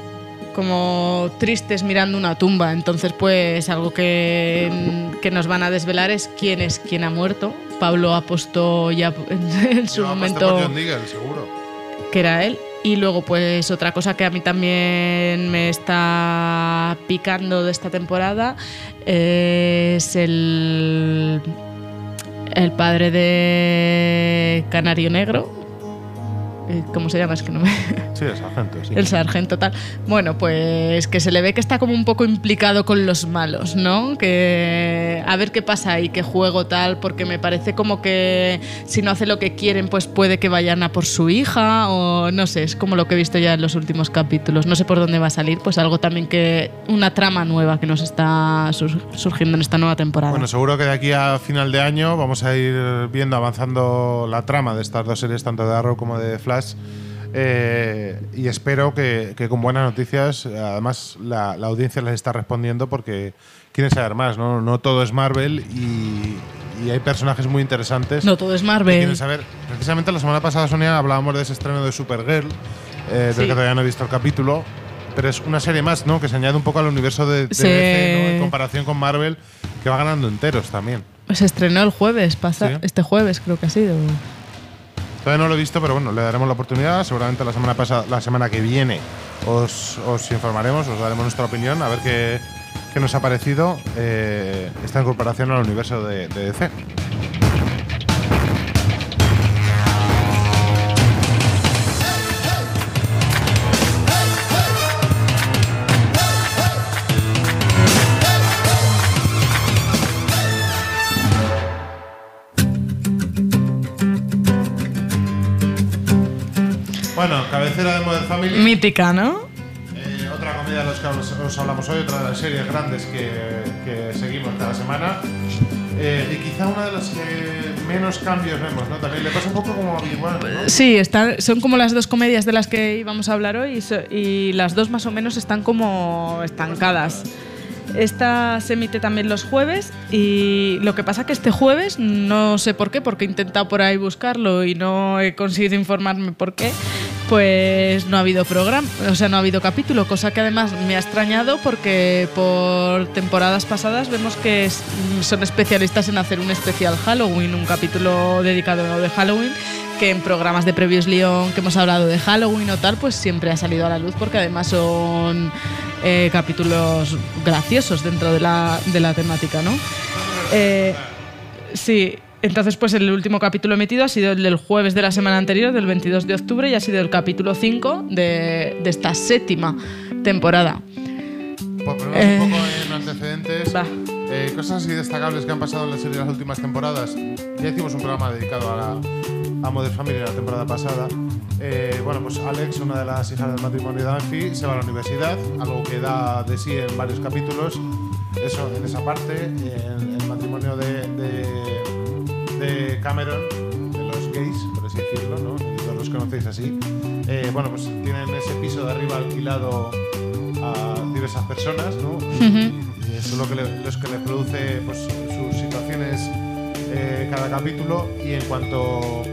S6: Como tristes mirando una tumba. Entonces pues algo que nos van a desvelar es quién ha muerto. Pablo apostó ya en su momento
S5: por John Diggle, seguro,
S6: que era él. Y luego pues otra cosa que a mí también me está picando de esta temporada es el padre de Canario Negro. ¿Cómo se llama? Es que no me...
S5: Sí, el sargento, sí.
S6: El sargento, tal. Bueno, pues que se le ve que está como un poco implicado con los malos, ¿no? Que a ver qué pasa ahí, qué juego tal, porque me parece como que si no hace lo que quieren, pues puede que vayan a por su hija, o no sé, es como lo que he visto ya en los últimos capítulos. No sé por dónde va a salir, pues algo también una trama nueva que nos está surgiendo en esta nueva temporada.
S5: Bueno, seguro que de aquí a final de año vamos a ir viendo, avanzando la trama de estas dos series, tanto de Arrow como de Flash. Y espero que con buenas noticias. Además la audiencia les está respondiendo porque quieren saber más, ¿no? No todo es Marvel y hay personajes muy interesantes.
S6: No todo es Marvel.
S5: Quieren saber. Precisamente la semana pasada, Sonia, hablábamos de ese estreno de Supergirl, del que todavía no he visto el capítulo, pero es una serie más, ¿no? Que se añade un poco al universo de DC, ¿no? En comparación con Marvel, que va ganando enteros también.
S6: Se estrenó el jueves pasado, ¿sí? Este jueves creo que ha sido.
S5: Todavía no lo he visto, pero bueno, le daremos la oportunidad. Seguramente la semana que viene os informaremos, os daremos nuestra opinión, a ver qué nos ha parecido esta incorporación al universo de DC. Bueno, cabecera de Modern Family.
S6: Mítica, ¿no?
S5: Otra comedia de los que os hablamos hoy, otra de las series grandes que seguimos cada semana. Y quizá una de las que menos cambios vemos, ¿no? También le pasa un poco como a Big One, ¿no?
S6: Sí, son como las dos comedias de las que íbamos a hablar hoy y las dos más o menos están como estancadas. Esta se emite también los jueves y lo que pasa que este jueves, no sé por qué, porque he intentado por ahí buscarlo y no he conseguido informarme por qué, pues no ha habido programa, o sea, no ha habido capítulo, cosa que además me ha extrañado porque por temporadas pasadas vemos que son especialistas en hacer un especial Halloween, un capítulo dedicado de Halloween, que en programas de Previously On que hemos hablado de Halloween o tal, pues siempre ha salido a la luz porque además son capítulos graciosos dentro de la temática, ¿no? Sí, entonces pues el último capítulo emitido ha sido el del jueves de la semana anterior, del 22 de octubre, y ha sido el capítulo 5 de esta séptima temporada.
S5: Pues ponemos un poco en antecedentes. Cosas así destacables que han pasado en la serie de las últimas temporadas. Ya hicimos un programa dedicado a Modern Family la temporada pasada. Bueno, pues Alex, una de las hijas del matrimonio de Angie, se va a la universidad, algo que da de sí en varios capítulos. Eso, en esa parte, en el matrimonio de Cameron, de los gays, por así decirlo, ¿no? Y todos los conocéis así. Bueno, pues tienen ese piso de arriba alquilado a diversas personas, ¿no? Y eso es lo que le produce pues, sus situaciones cada capítulo. Y en cuanto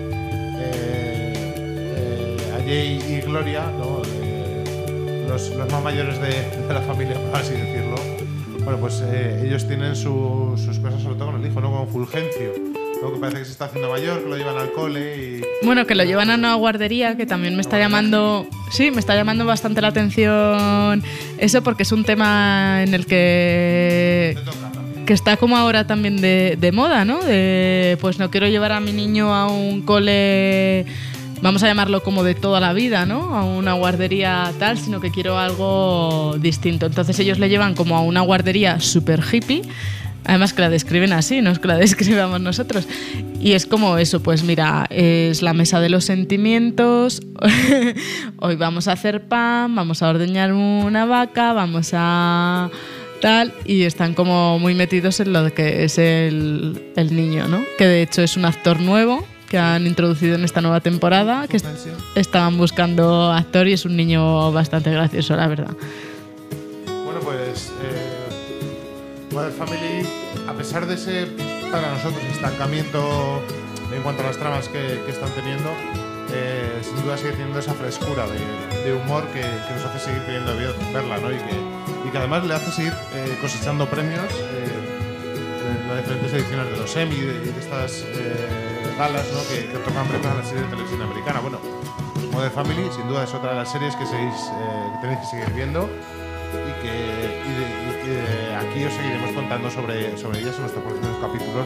S5: a Jay y Gloria, ¿no? Los más mayores de la familia, por así decirlo, bueno, pues ellos tienen sus cosas, sobre todo con el hijo, ¿no? Con Fulgencio, ¿no? Que parece que se está haciendo mayor, que lo llevan al cole y...
S6: Bueno, que lo llevan a una guardería, que también me está llamando... Sí, me está llamando bastante la atención eso, porque es un tema en el que está como ahora también de moda, ¿no? Pues no quiero llevar a mi niño a un cole, vamos a llamarlo como de toda la vida, ¿no? A una guardería tal, sino que quiero algo distinto. Entonces ellos le llevan como a una guardería súper hippie, Además que la describen así, no es que la describamos nosotros. Y es como eso, pues mira, es la mesa de los sentimientos. Hoy vamos a hacer pan, vamos a ordeñar una vaca, vamos a tal, y están como muy metidos en lo que es el niño, ¿no? Que de hecho es un actor nuevo que han introducido en esta nueva temporada, que estaban buscando actor y es un niño bastante gracioso, la verdad.
S5: Bueno, pues Modern Family, a pesar de ese, para nosotros, estancamiento en cuanto a las tramas que están teniendo, sin duda sigue teniendo esa frescura de humor que nos hace seguir queriendo verla, ¿no? Y que además le hace seguir cosechando premios en las diferentes ediciones de los Emmy y de estas galas, ¿no? que otorgan premios a la serie de televisión americana. Bueno, Modern Family sin duda es otra de las series que tenéis que seguir viendo y que aquí os seguiremos contando sobre ellas en nuestros próximos capítulos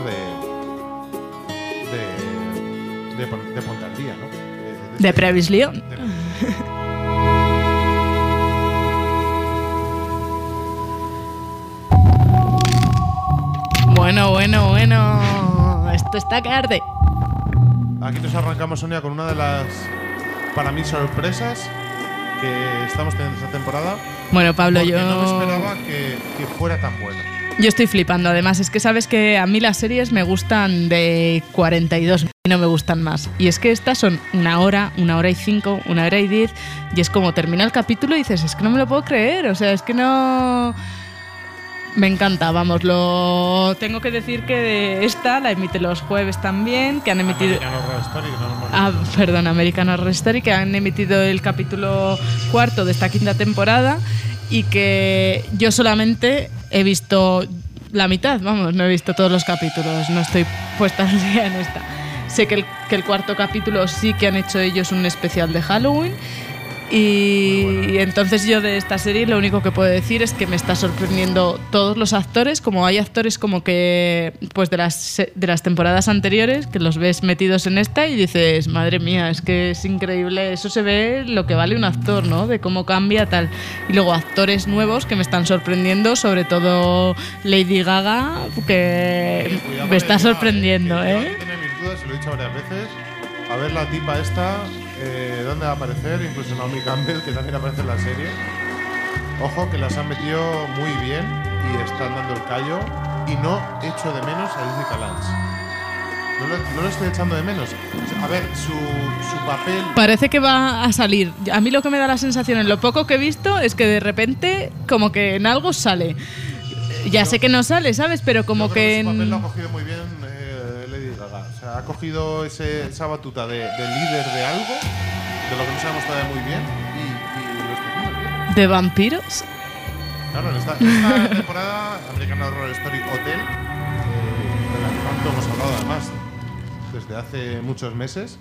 S5: de Ponte al Día, ¿no?
S6: De Previously On. Bueno. Esto está que arde.
S5: Aquí nos arrancamos, Sonia, con una de las, para mí, sorpresas que estamos teniendo esta temporada.
S6: Bueno, Pablo,
S5: porque
S6: yo
S5: no me esperaba que fuera tan buena.
S6: Yo estoy flipando. Además, es que sabes que a mí las series me gustan de 42 y no me gustan más. Y es que estas son 1 hora, 1 hora y 5, 1 hora y 10. Y es como termina el capítulo y dices, es que no me lo puedo creer. O sea, es que no... Me encanta, vamos. Lo tengo que decir que esta la emite los jueves también, que han emitido... American Horror Story, que han emitido el capítulo 4 de esta 5ª temporada. Y que yo solamente he visto la mitad, vamos, no he visto todos los capítulos, no estoy puesta al día en esta. Sé que el 4º capítulo sí que han hecho ellos un especial de Halloween y entonces yo de esta serie lo único que puedo decir es que me está sorprendiendo todos los actores, como hay actores como que pues de las temporadas anteriores que los ves metidos en esta y dices, madre mía, es que es increíble, eso se ve lo que vale un actor, ¿no? De cómo cambia tal. Y luego actores nuevos que me están sorprendiendo, sobre todo Lady Gaga, que me está sorprendiendo, ¿eh?
S5: Tiene mis dudas, se lo he dicho varias veces. A ver la tipa esta, ¿dónde va a aparecer? Incluso Naomi Campbell, que también aparece en la serie. Ojo, que las han metido muy bien y están dando el callo. Y no echo de menos a Jessica Lange. No lo estoy echando de menos. A ver, su papel...
S6: Parece que va a salir. A mí lo que me da la sensación en lo poco que he visto es que de repente como que en algo sale. Ya sé que no sale, ¿sabes? Pero como que...
S5: Su papel lo ha cogido muy bien Lady Gaga. O sea, ha cogido esa batuta de líder de algo, de lo que no sabemos todavía muy bien, y lo está haciendo bien.
S6: ¿De vampiros?
S5: Claro, en esta temporada, American Horror Story Hotel, de la que tanto hemos hablado además desde hace muchos meses,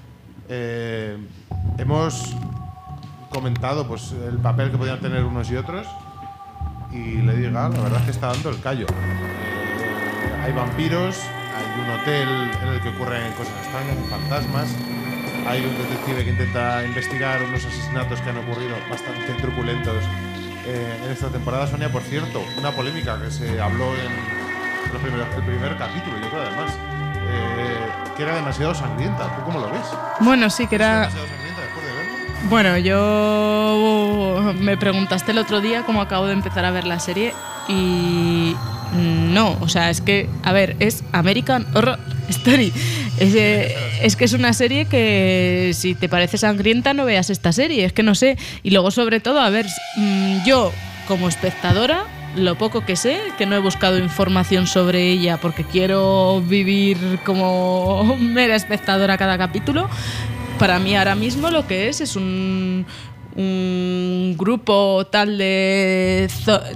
S5: hemos comentado pues, el papel que podían tener unos y otros, y Lady Gaga la verdad es que está dando el callo. Hay vampiros, hay un hotel en el que ocurren cosas extrañas, fantasmas, hay un detective que intenta investigar unos asesinatos que han ocurrido bastante truculentos en esta temporada. Sonia, por cierto, una polémica que se habló en el primer capítulo, yo creo además, que era demasiado sangrienta. ¿Tú cómo lo ves?
S6: Bueno, sí, que era...
S5: ¿Demasiado sangrienta después de verlo?
S6: Bueno, yo me preguntaste el otro día cómo acabo de empezar a ver la serie y no, o sea, es que, a ver, es American Horror Story. Es que es una serie que si te parece sangrienta no veas esta serie, es que no sé. Y luego sobre todo, a ver, yo como espectadora, lo poco que sé, que no he buscado información sobre ella porque quiero vivir como mera espectadora cada capítulo, para mí ahora mismo lo que es un grupo tal de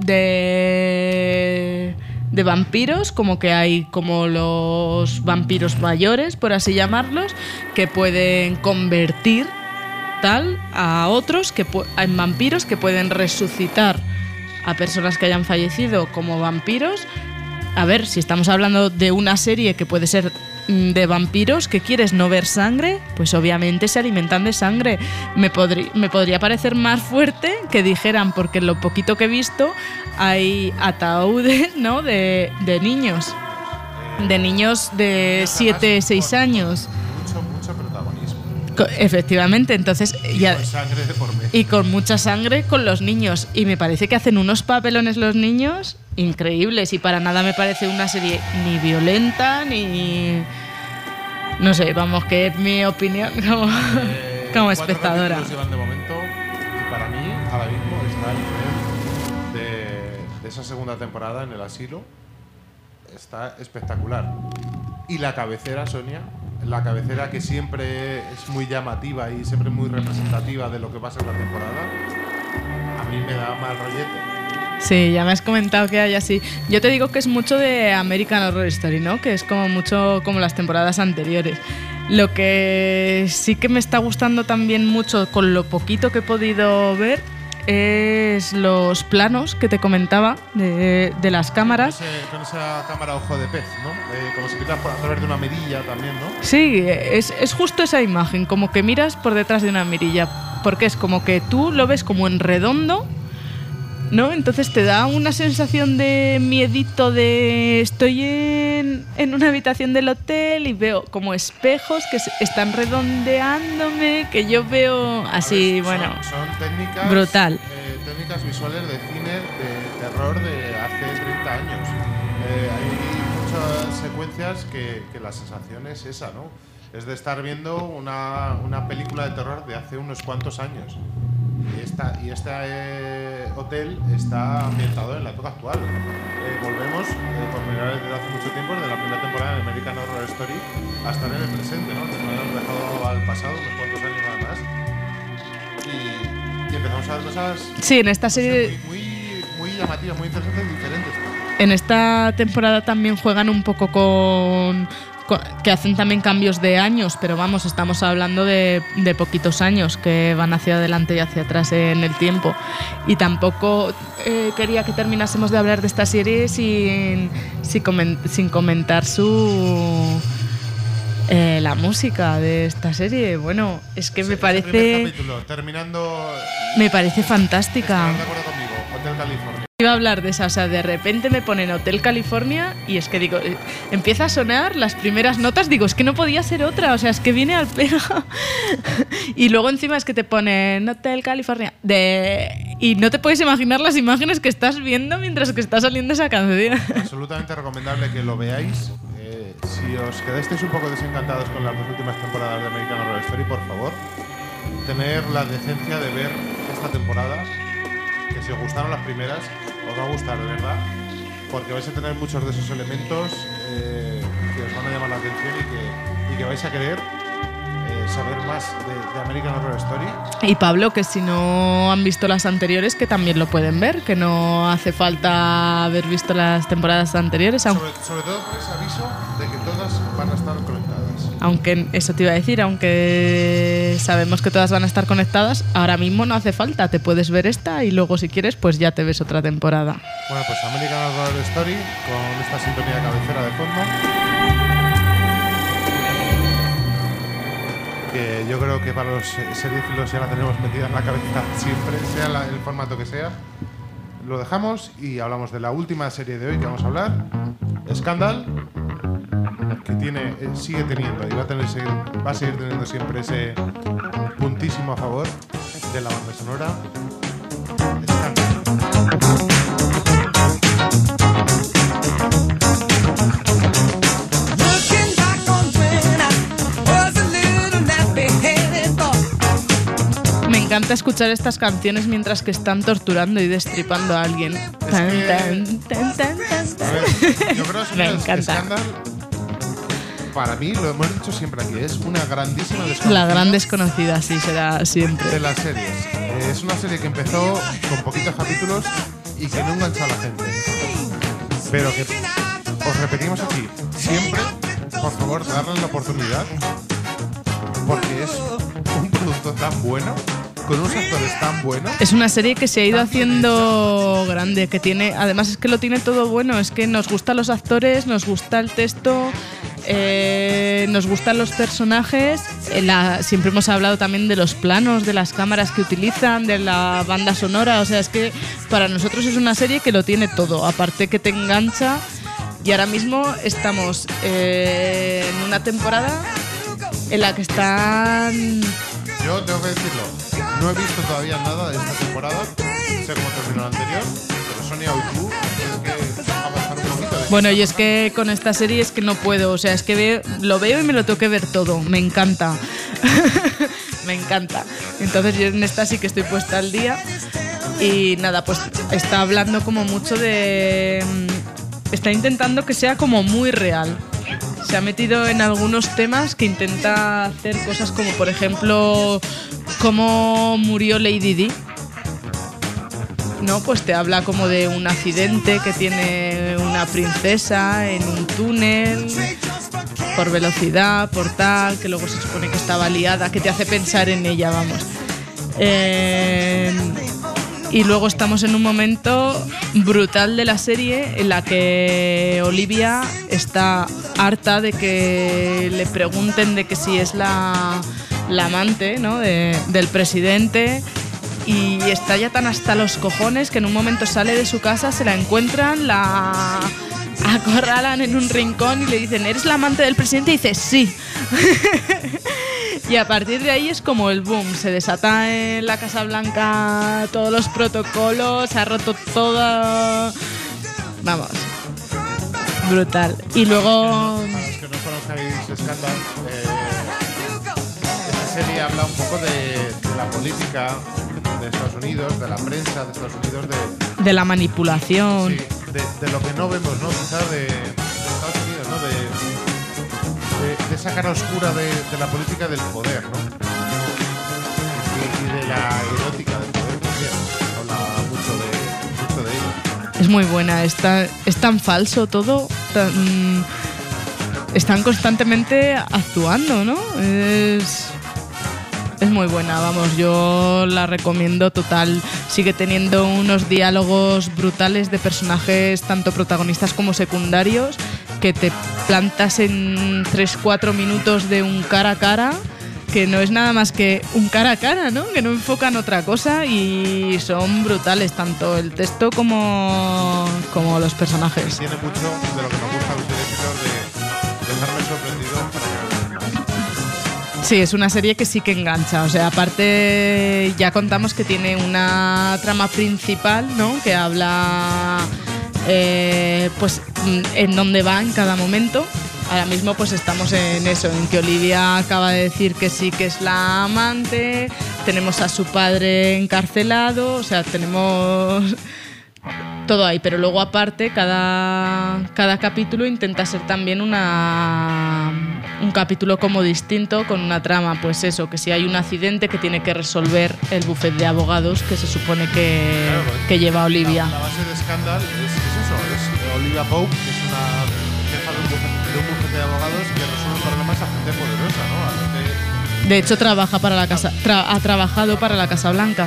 S6: vampiros, como que hay como los vampiros mayores, por así llamarlos, que pueden convertir tal a otros en vampiros, que pueden resucitar a personas que hayan fallecido como vampiros. A ver, si estamos hablando de una serie que puede ser de vampiros, ¿qué quieres? ¿No ver sangre? Pues obviamente se alimentan de sangre. Me podría parecer más fuerte que dijeran, porque en lo poquito que he visto hay ataúdes, ¿no? de niños. De niños de 7, 6 años.
S5: Mucho protagonismo.
S6: Efectivamente, entonces ya,
S5: con sangre de por medio.
S6: y con mucha sangre con los niños, y me parece que hacen unos papelones los niños increíbles, y para nada me parece una serie ni violenta ni, no sé, vamos, que es mi opinión como espectadora.
S5: 4 capítulos llevan de momento, y para mí ahora mismo está el nivel de esa segunda temporada en el asilo, está espectacular. Y la cabecera, Sonia, la cabecera que siempre es muy llamativa y siempre muy representativa de lo que pasa en la temporada, a mí me da mal rollete.
S6: Sí, ya me has comentado que hay así. Yo te digo que es mucho de American Horror Story, ¿no? Que es como mucho como las temporadas anteriores. Lo que sí que me está gustando también mucho, con lo poquito que he podido ver, es los planos que te comentaba de las cámaras.
S5: Con esa cámara ojo de pez, ¿no? Como si miras a través de una mirilla también, ¿no?
S6: Sí, es justo esa imagen, como que miras por detrás de una mirilla, porque es como que tú lo ves como en redondo, ¿no? Entonces te da una sensación de miedito, de estoy en una habitación del hotel y veo como espejos que están redondeándome, que yo veo así, bueno,
S5: son técnicas
S6: brutal.
S5: Técnicas visuales de cine de terror de hace 30 años. Hay muchas secuencias que la sensación es esa, ¿no? Es de estar viendo una película de terror de hace unos cuantos años. Y este hotel está ambientado en la época actual. Volvemos, por primera vez desde hace mucho tiempo, desde la primera temporada de American Horror Story, a estar en el presente, ¿no? Nos hemos dejado al pasado unos cuantos años nada más. Y empezamos a ver cosas,
S6: sí, en esta serie
S5: muy llamativas, muy interesantes y diferentes.
S6: En esta temporada también juegan un poco con que hacen también cambios de años, pero vamos, estamos hablando de poquitos años que van hacia adelante y hacia atrás en el tiempo. Y tampoco quería que terminásemos de hablar de esta serie sin comentar la música de esta serie. Bueno, es que me parece...
S5: Capítulo, terminando...
S6: Me parece fantástica.
S5: ¿Estás de acuerdo conmigo? Hotel California.
S6: Iba a hablar de esa, o sea, de repente me ponen Hotel California y es que digo, empieza a sonar las primeras notas, digo, es que no podía ser otra, o sea, es que viene al pega. Y luego encima es que te ponen Hotel California y no te puedes imaginar las imágenes que estás viendo mientras que está saliendo esa canción.
S5: Absolutamente recomendable que lo veáis. Si os quedasteis un poco desencantados con las 2 últimas temporadas de American Horror Story, por favor, tener la decencia de ver esta temporada, que si os gustaron las primeras, os va a gustar de verdad, porque vais a tener muchos de esos elementos que os van a llamar la atención y que vais a querer saber más de American Horror Story.
S6: Y Pablo, que si no han visto las anteriores, que también lo pueden ver, que no hace falta haber visto las temporadas anteriores.
S5: Sobre todo por ese aviso de que todas van a estar conectadas.
S6: Aunque, eso te iba a decir, aunque sabemos que todas van a estar conectadas, ahora mismo no hace falta, te puedes ver esta y luego si quieres pues ya te ves otra temporada.
S5: Bueno, pues American Horror Story con esta sintonía cabecera de fondo, que yo creo que para los seriefilos ya la tenemos metida en la cabeza siempre, sea el formato que sea. Lo dejamos y hablamos de la última serie de hoy que vamos a hablar, Scandal, que sigue teniendo y va a seguir teniendo siempre ese puntísimo a favor de la banda sonora. Scandal.
S6: Me encanta escuchar estas canciones mientras que están torturando y destripando a alguien.
S5: Yo creo que
S6: me encanta.
S5: Scandal, para mí, lo hemos dicho siempre aquí, es una grandísima desconocida.
S6: La gran desconocida, sí, será siempre.
S5: De las series. Es una serie que empezó con poquitos capítulos y que no enganchó a la gente. Pero que os repetimos aquí, siempre, por favor, darle la oportunidad, porque es un producto tan bueno, con unos actores tan buenos.
S6: Es una serie que se ha ido haciendo grande, que tiene, además es que lo tiene todo bueno, es que nos gustan los actores, nos gusta el texto Nos gustan los personajes. Siempre hemos hablado también de los planos, de las cámaras que utilizan, de la banda sonora. O sea, es que para nosotros es una serie que lo tiene todo. Aparte que te engancha. Y ahora mismo estamos en una temporada en la que están...
S5: Yo tengo que decirlo, no he visto todavía nada de esta temporada. Sé cómo terminó la anterior, pero Sonia, hoy tú tienes que avanzar un poquito.
S6: Bueno, y es que con esta serie es que no puedo. O sea, es que lo veo y me lo tengo que ver todo. Me encanta. Me encanta. Entonces yo en esta sí que estoy puesta al día. Y nada, pues está hablando como mucho de... Está intentando que sea como muy real. Se ha metido en algunos temas que intenta hacer cosas como, por ejemplo, cómo murió Lady Di. No, pues te habla como de un accidente que tiene una princesa en un túnel por velocidad, por tal, que luego se supone que estaba liada, que te hace pensar en ella, vamos. Y luego estamos en un momento brutal de la serie en la que Olivia está harta de que le pregunten de que si es la amante, ¿no? del presidente, y está ya tan hasta los cojones que en un momento sale de su casa, se la encuentran, la acorralan en un rincón y le dicen: ¿eres la amante del presidente? Y dice: sí. Y a partir de ahí es como el boom, se desata en la Casa Blanca todos los protocolos, se ha roto todo, vamos, brutal. Y luego...
S5: Para los que no conozcáis Scandal, esta serie habla un poco de la política de Estados Unidos, de la prensa de Estados Unidos,
S6: de la manipulación.
S5: Sí, de lo que no vemos, ¿no? Quizá de Estados Unidos, ¿no? De esa cara oscura de la política del poder, ¿no? Y de la erótica del poder también. Habla mucho de ello.
S6: Es muy buena, es tan falso todo, están constantemente actuando, ¿no? Es muy buena, vamos, yo la recomiendo total. Sigue teniendo unos diálogos brutales de personajes, tanto protagonistas como secundarios, que te plantas en 3-4 minutos de un cara a cara, que no es nada más que un cara a cara, ¿no? Que no enfocan otra cosa y son brutales, tanto el texto como los personajes.
S5: Tiene mucho de lo que me gusta a los directores de dejarme sorprendido para que vean más.
S6: Sí, es una serie que sí que engancha. O sea, aparte ya contamos que tiene una trama principal, ¿no? Que habla pues en dónde va en cada momento. Ahora mismo pues estamos en eso, en que Olivia acaba de decir que sí que es la amante, tenemos a su padre encarcelado, o sea, tenemos todo ahí, pero luego aparte cada capítulo intenta ser también un capítulo como distinto, con una trama, pues eso, que si hay un accidente que tiene que resolver el bufete de abogados que se supone que lleva Olivia.
S5: La base de Scandal es eso, es Olivia Pope, que es una jefa de un bufete de abogados que resuelve problemas a gente poderosa, ¿no? A gente...
S6: De hecho trabaja para la casa, ha trabajado para la Casa Blanca.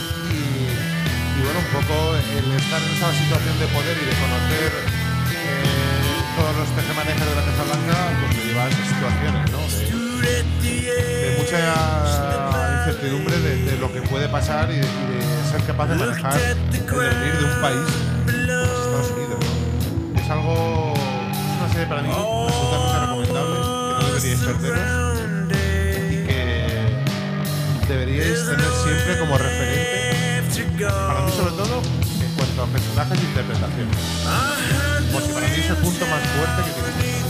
S5: Y bueno, un poco el estar en esa situación de poder y de conocer todos los tejemanejes de la Casa Blanca, pues me lleva a esas situaciones, ¿no? De mucha incertidumbre de lo que puede pasar y de ser capaz de manejar el devenir de un país como Estados Unidos, ¿no? Es algo, es una serie para mí absolutamente recomendable, que no deberíais perderos y que deberíais tener siempre como referente. Para mí, sobre todo, en cuanto a personajes e interpretación. Porque para mí es el punto más fuerte que tiene.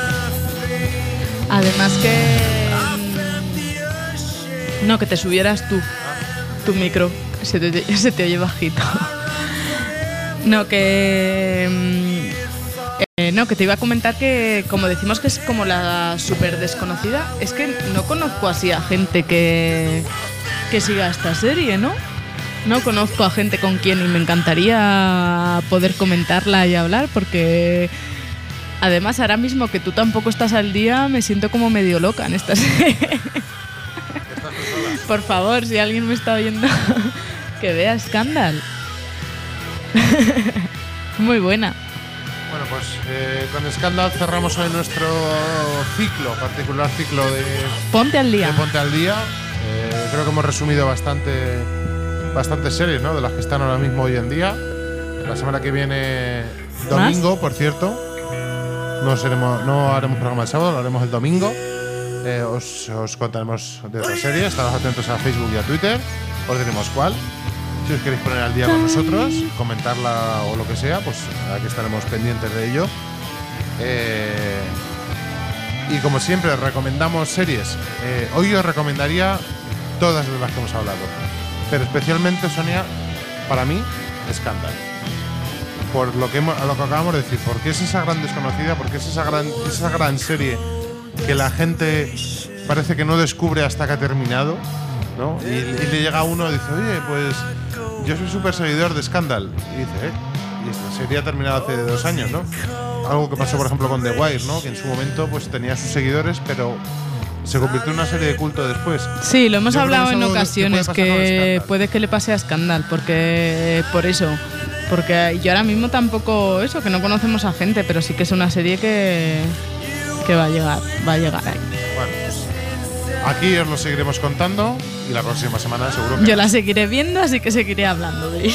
S6: Además que... No, que te subieras tú. Tu micro. Se te oye bajito. No, que... no, que te iba a comentar que, como decimos que es como la súper desconocida, es que no conozco así a gente que siga esta serie, ¿no? No conozco a gente con quien y me encantaría poder comentarla y hablar, porque además ahora mismo que tú tampoco estás al día me siento como medio loca en esta serie. Por favor, si alguien me está oyendo, que vea Scandal. Muy buena.
S5: Bueno, pues con Scandal cerramos hoy nuestro particular ciclo de
S6: Ponte al día.
S5: de Ponte al Día. Creo que hemos resumido bastantes series, ¿no? De las que están ahora mismo hoy en día. La semana que viene, domingo, por cierto, no haremos programa el sábado, lo haremos el domingo. Os contaremos de otra serie. Estaros atentos a Facebook y a Twitter. Os diremos cuál. Si os queréis poner al día con nosotros, comentarla o lo que sea, pues aquí estaremos pendientes de ello. Y como siempre, recomendamos series. Hoy os recomendaría todas de las que hemos hablado, pero especialmente, Sonia, para mí, Scandal. Por lo que acabamos de decir, porque es esa gran desconocida, porque es esa gran serie que la gente parece que no descubre hasta que ha terminado, ¿no? Y le llega a uno y dice, oye, pues yo soy súper seguidor de Scandal. Y dice, y esta serie ha terminado hace 2 años, ¿no? Algo que pasó, por ejemplo, con The Wire, ¿no? Que en su momento pues tenía sus seguidores, pero se convirtió en una serie de culto después.
S6: Sí, lo hemos hablado en ocasiones,
S5: que
S6: puede que le pase a Scandal, porque por eso. Porque yo ahora mismo tampoco que no conocemos a gente, pero sí que es una serie que va a llegar ahí.
S5: Bueno, aquí os lo seguiremos contando y la próxima semana seguro que…
S6: Yo la seguiré viendo, así que seguiré hablando de ella.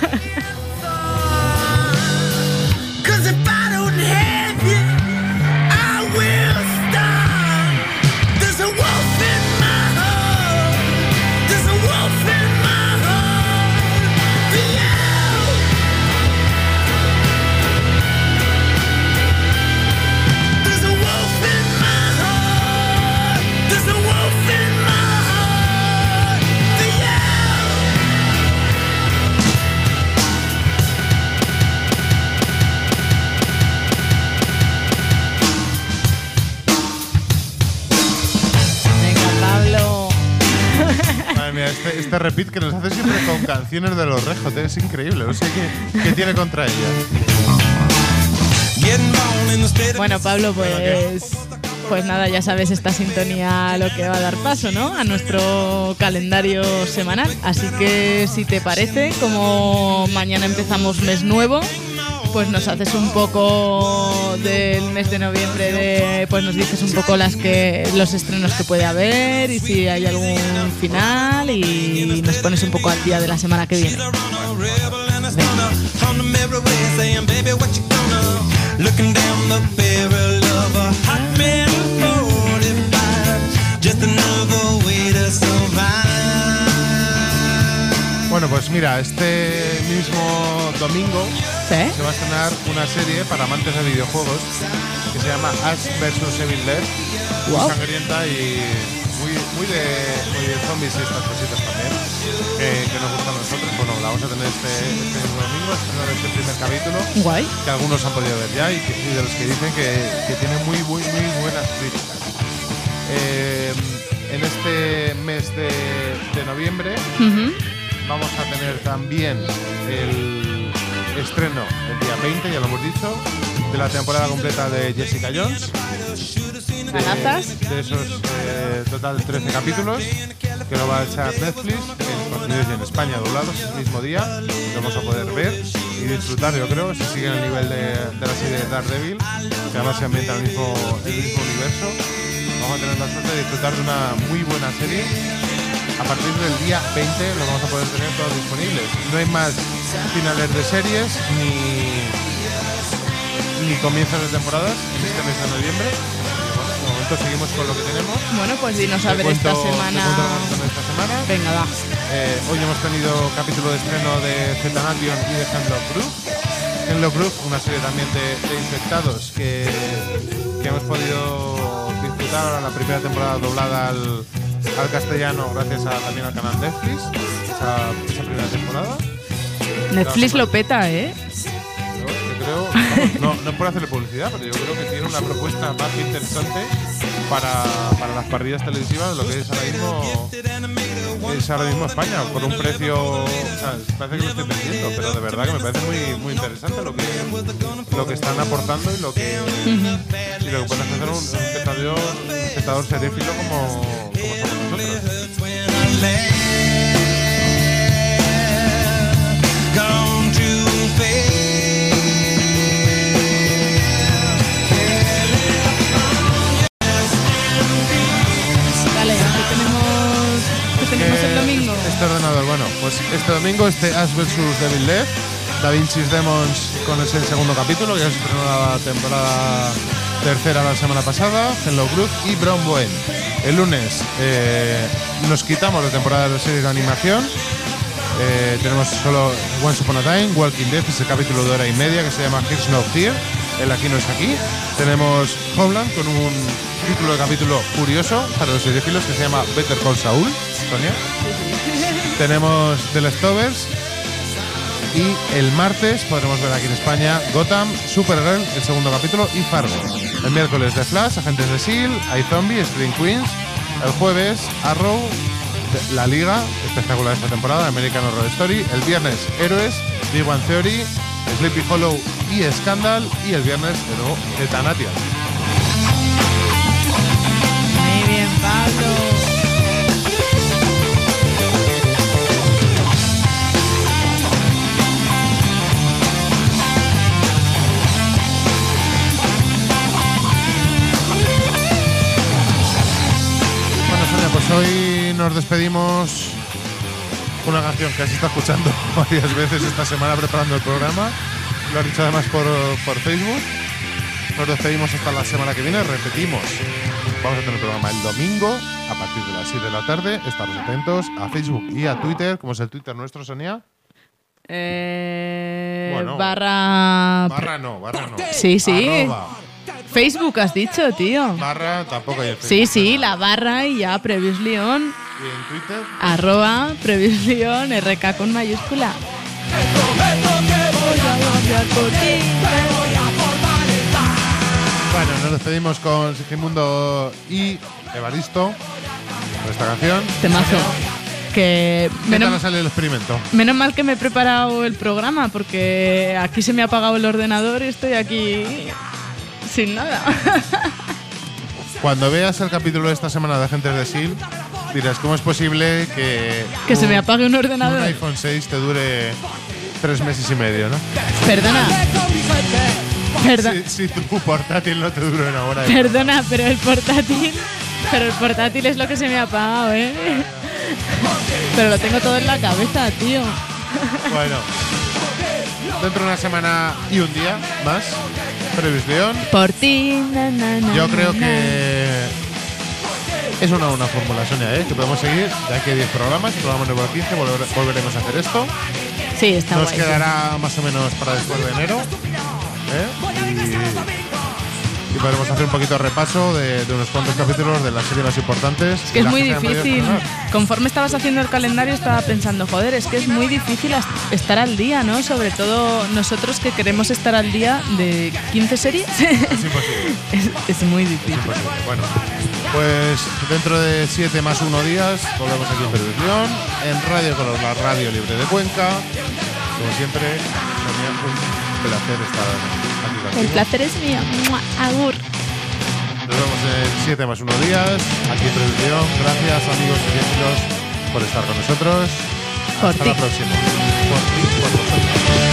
S5: Este repeat que nos hace siempre con canciones de los Red Hot, es increíble, no sé qué tiene contra ella.
S6: Bueno, Pablo, pues nada, ya sabes esta sintonía lo que va a dar paso, ¿no? A nuestro calendario semanal. Así que si te parece, como mañana empezamos mes nuevo, pues nos haces un poco del mes de noviembre, pues nos dices un poco los estrenos que puede haber y si hay algún final y nos pones un poco al día de la semana que viene.
S5: Bueno, pues mira, este mismo domingo se va a estrenar una serie para amantes de videojuegos que se llama Ash vs Evil Dead. Muy sangrienta y muy de zombies y estas cositas también que nos gustan a nosotros. Bueno, la vamos a tener este mismo domingo, estrenar este primer capítulo.
S6: Guay.
S5: Que algunos han podido ver ya y de los que dicen que tiene muy buenas críticas. En este mes de noviembre vamos a tener también el estreno el día 20, ya lo hemos dicho, de la temporada completa de Jessica Jones. De esos total 13 capítulos que lo va a echar Netflix en Estados Unidos y en España doblados el mismo día. Lo vamos a poder ver y disfrutar, yo creo, si siguen el nivel de la serie de Daredevil, que además se ambienta en el mismo universo. Vamos a tener la suerte de disfrutar de una muy buena serie. A partir del día 20 lo vamos a poder tener todos disponibles. No hay más finales de series ni comienzos de temporadas en este mes de noviembre. Bueno, de momento seguimos con lo que tenemos.
S6: Bueno, pues dinos a ver esta semana. Venga, va.
S5: Hoy hemos tenido capítulo de estreno de Zetanation y de Hemlock Grove. Hemlock Grove, una serie también de infectados que hemos podido disfrutar en la primera temporada doblada al castellano gracias también al canal Netflix, esa primera temporada.
S6: Netflix lo peta, ¿eh?
S5: Yo creo, no por hacerle publicidad, pero yo creo que tiene una propuesta más interesante para las parrillas televisivas de lo que es ahora mismo España, por un precio, o sea, parece que lo estoy vendiendo, pero de verdad que me parece muy interesante lo que están aportando y lo que pueden hacer un espectador seréfilo como somos nosotros. Pues este domingo, Ash vs Devil Death, Da Vinci's Demons con el segundo capítulo, que ya se estrenó la temporada tercera la semana pasada, Hello Groove y Brown Bowen. El lunes nos quitamos la temporada de las series de animación. Tenemos solo Once Upon a Time, Walking Dead, ese capítulo de hora y media que se llama Here's No Here, el Aquí no es aquí. Tenemos Homeland con un título de capítulo curioso para los seriéfilos que se llama Better Call Saul, Sonia. Tenemos The Leftovers y el martes podremos ver aquí en España Gotham, Supergirl, el segundo capítulo y Fargo. El miércoles The Flash, Agentes de S.H.I.E.L.D., iZombie, Scream Queens. El jueves Arrow, La Liga, espectacular esta temporada, American Horror Story. El viernes Héroes, Big Bang Theory, Sleepy Hollow y Scandal. Y el viernes de nuevo Eutanasia.
S6: Muy bien, Pablo.
S5: Pues hoy nos despedimos con una canción que has estado escuchando varias veces esta semana preparando el programa. Lo has dicho además por Facebook. Nos despedimos hasta la semana que viene. Repetimos, vamos a tener el programa el domingo a partir de las 7 de la tarde. Estaros atentos a Facebook y a Twitter. ¿Cómo es el Twitter nuestro, Sonia?
S6: Bueno, barra no. Sí.
S5: Arroba.
S6: Facebook has dicho, tío.
S5: Barra tampoco hay el Facebook.
S6: Sí, la barra y ya Previously On.
S5: ¿Y en Twitter?
S6: @Previously On, RK con mayúscula.
S5: Bueno, nos despedimos con Sigimundo y Evaristo con esta canción.
S6: Temazo. Que
S5: ¿Qué tal ha salido el experimento?
S6: Menos mal que me he preparado el programa, porque aquí se me ha apagado el ordenador y estoy aquí sin nada.
S5: Cuando veas el capítulo de esta semana de Agentes de S.H.I.E.L.D., dirás, ¿cómo es posible que
S6: se me apague un ordenador?
S5: Un iPhone 6 te dure 3 meses y medio, ¿no?
S6: Perdona.
S5: Si tu portátil no te dura una hora.
S6: Perdona, pero el portátil es lo que se me ha apagado, ¿eh? Pero lo tengo todo en la cabeza, tío.
S5: Bueno, dentro de una semana y un día más, Previously On.
S6: Por ti,
S5: Yo creo que es una fórmula, Sonia, que podemos seguir de aquí a 10 programas. Programa número 15, volveremos a hacer esto.
S6: Sí, está
S5: Nos
S6: guay.
S5: quedará más o menos para después de enero. Y podremos hacer un poquito de repaso de unos cuantos capítulos de las series más importantes.
S6: Es que es muy difícil. Conforme estabas haciendo el calendario estaba pensando, joder, es que es muy difícil estar al día, ¿no? Sobre todo nosotros que queremos estar al día de 15 series.
S5: Es imposible.
S6: Es muy difícil.
S5: Es imposible. Bueno, pues dentro de 7 más 1 días volvemos aquí en Previsión, en Radio Color, la radio libre de Cuenca. Como siempre, Sonia, un placer estar aquí contigo.
S6: El placer es mío. Agur.
S5: Nos vemos en 7 más 1 días, aquí en Previsión. Gracias, amigos y cinéfilos, por estar con nosotros.
S6: Por
S5: Hasta
S6: ti.
S5: la próxima. Por ti, por vosotros.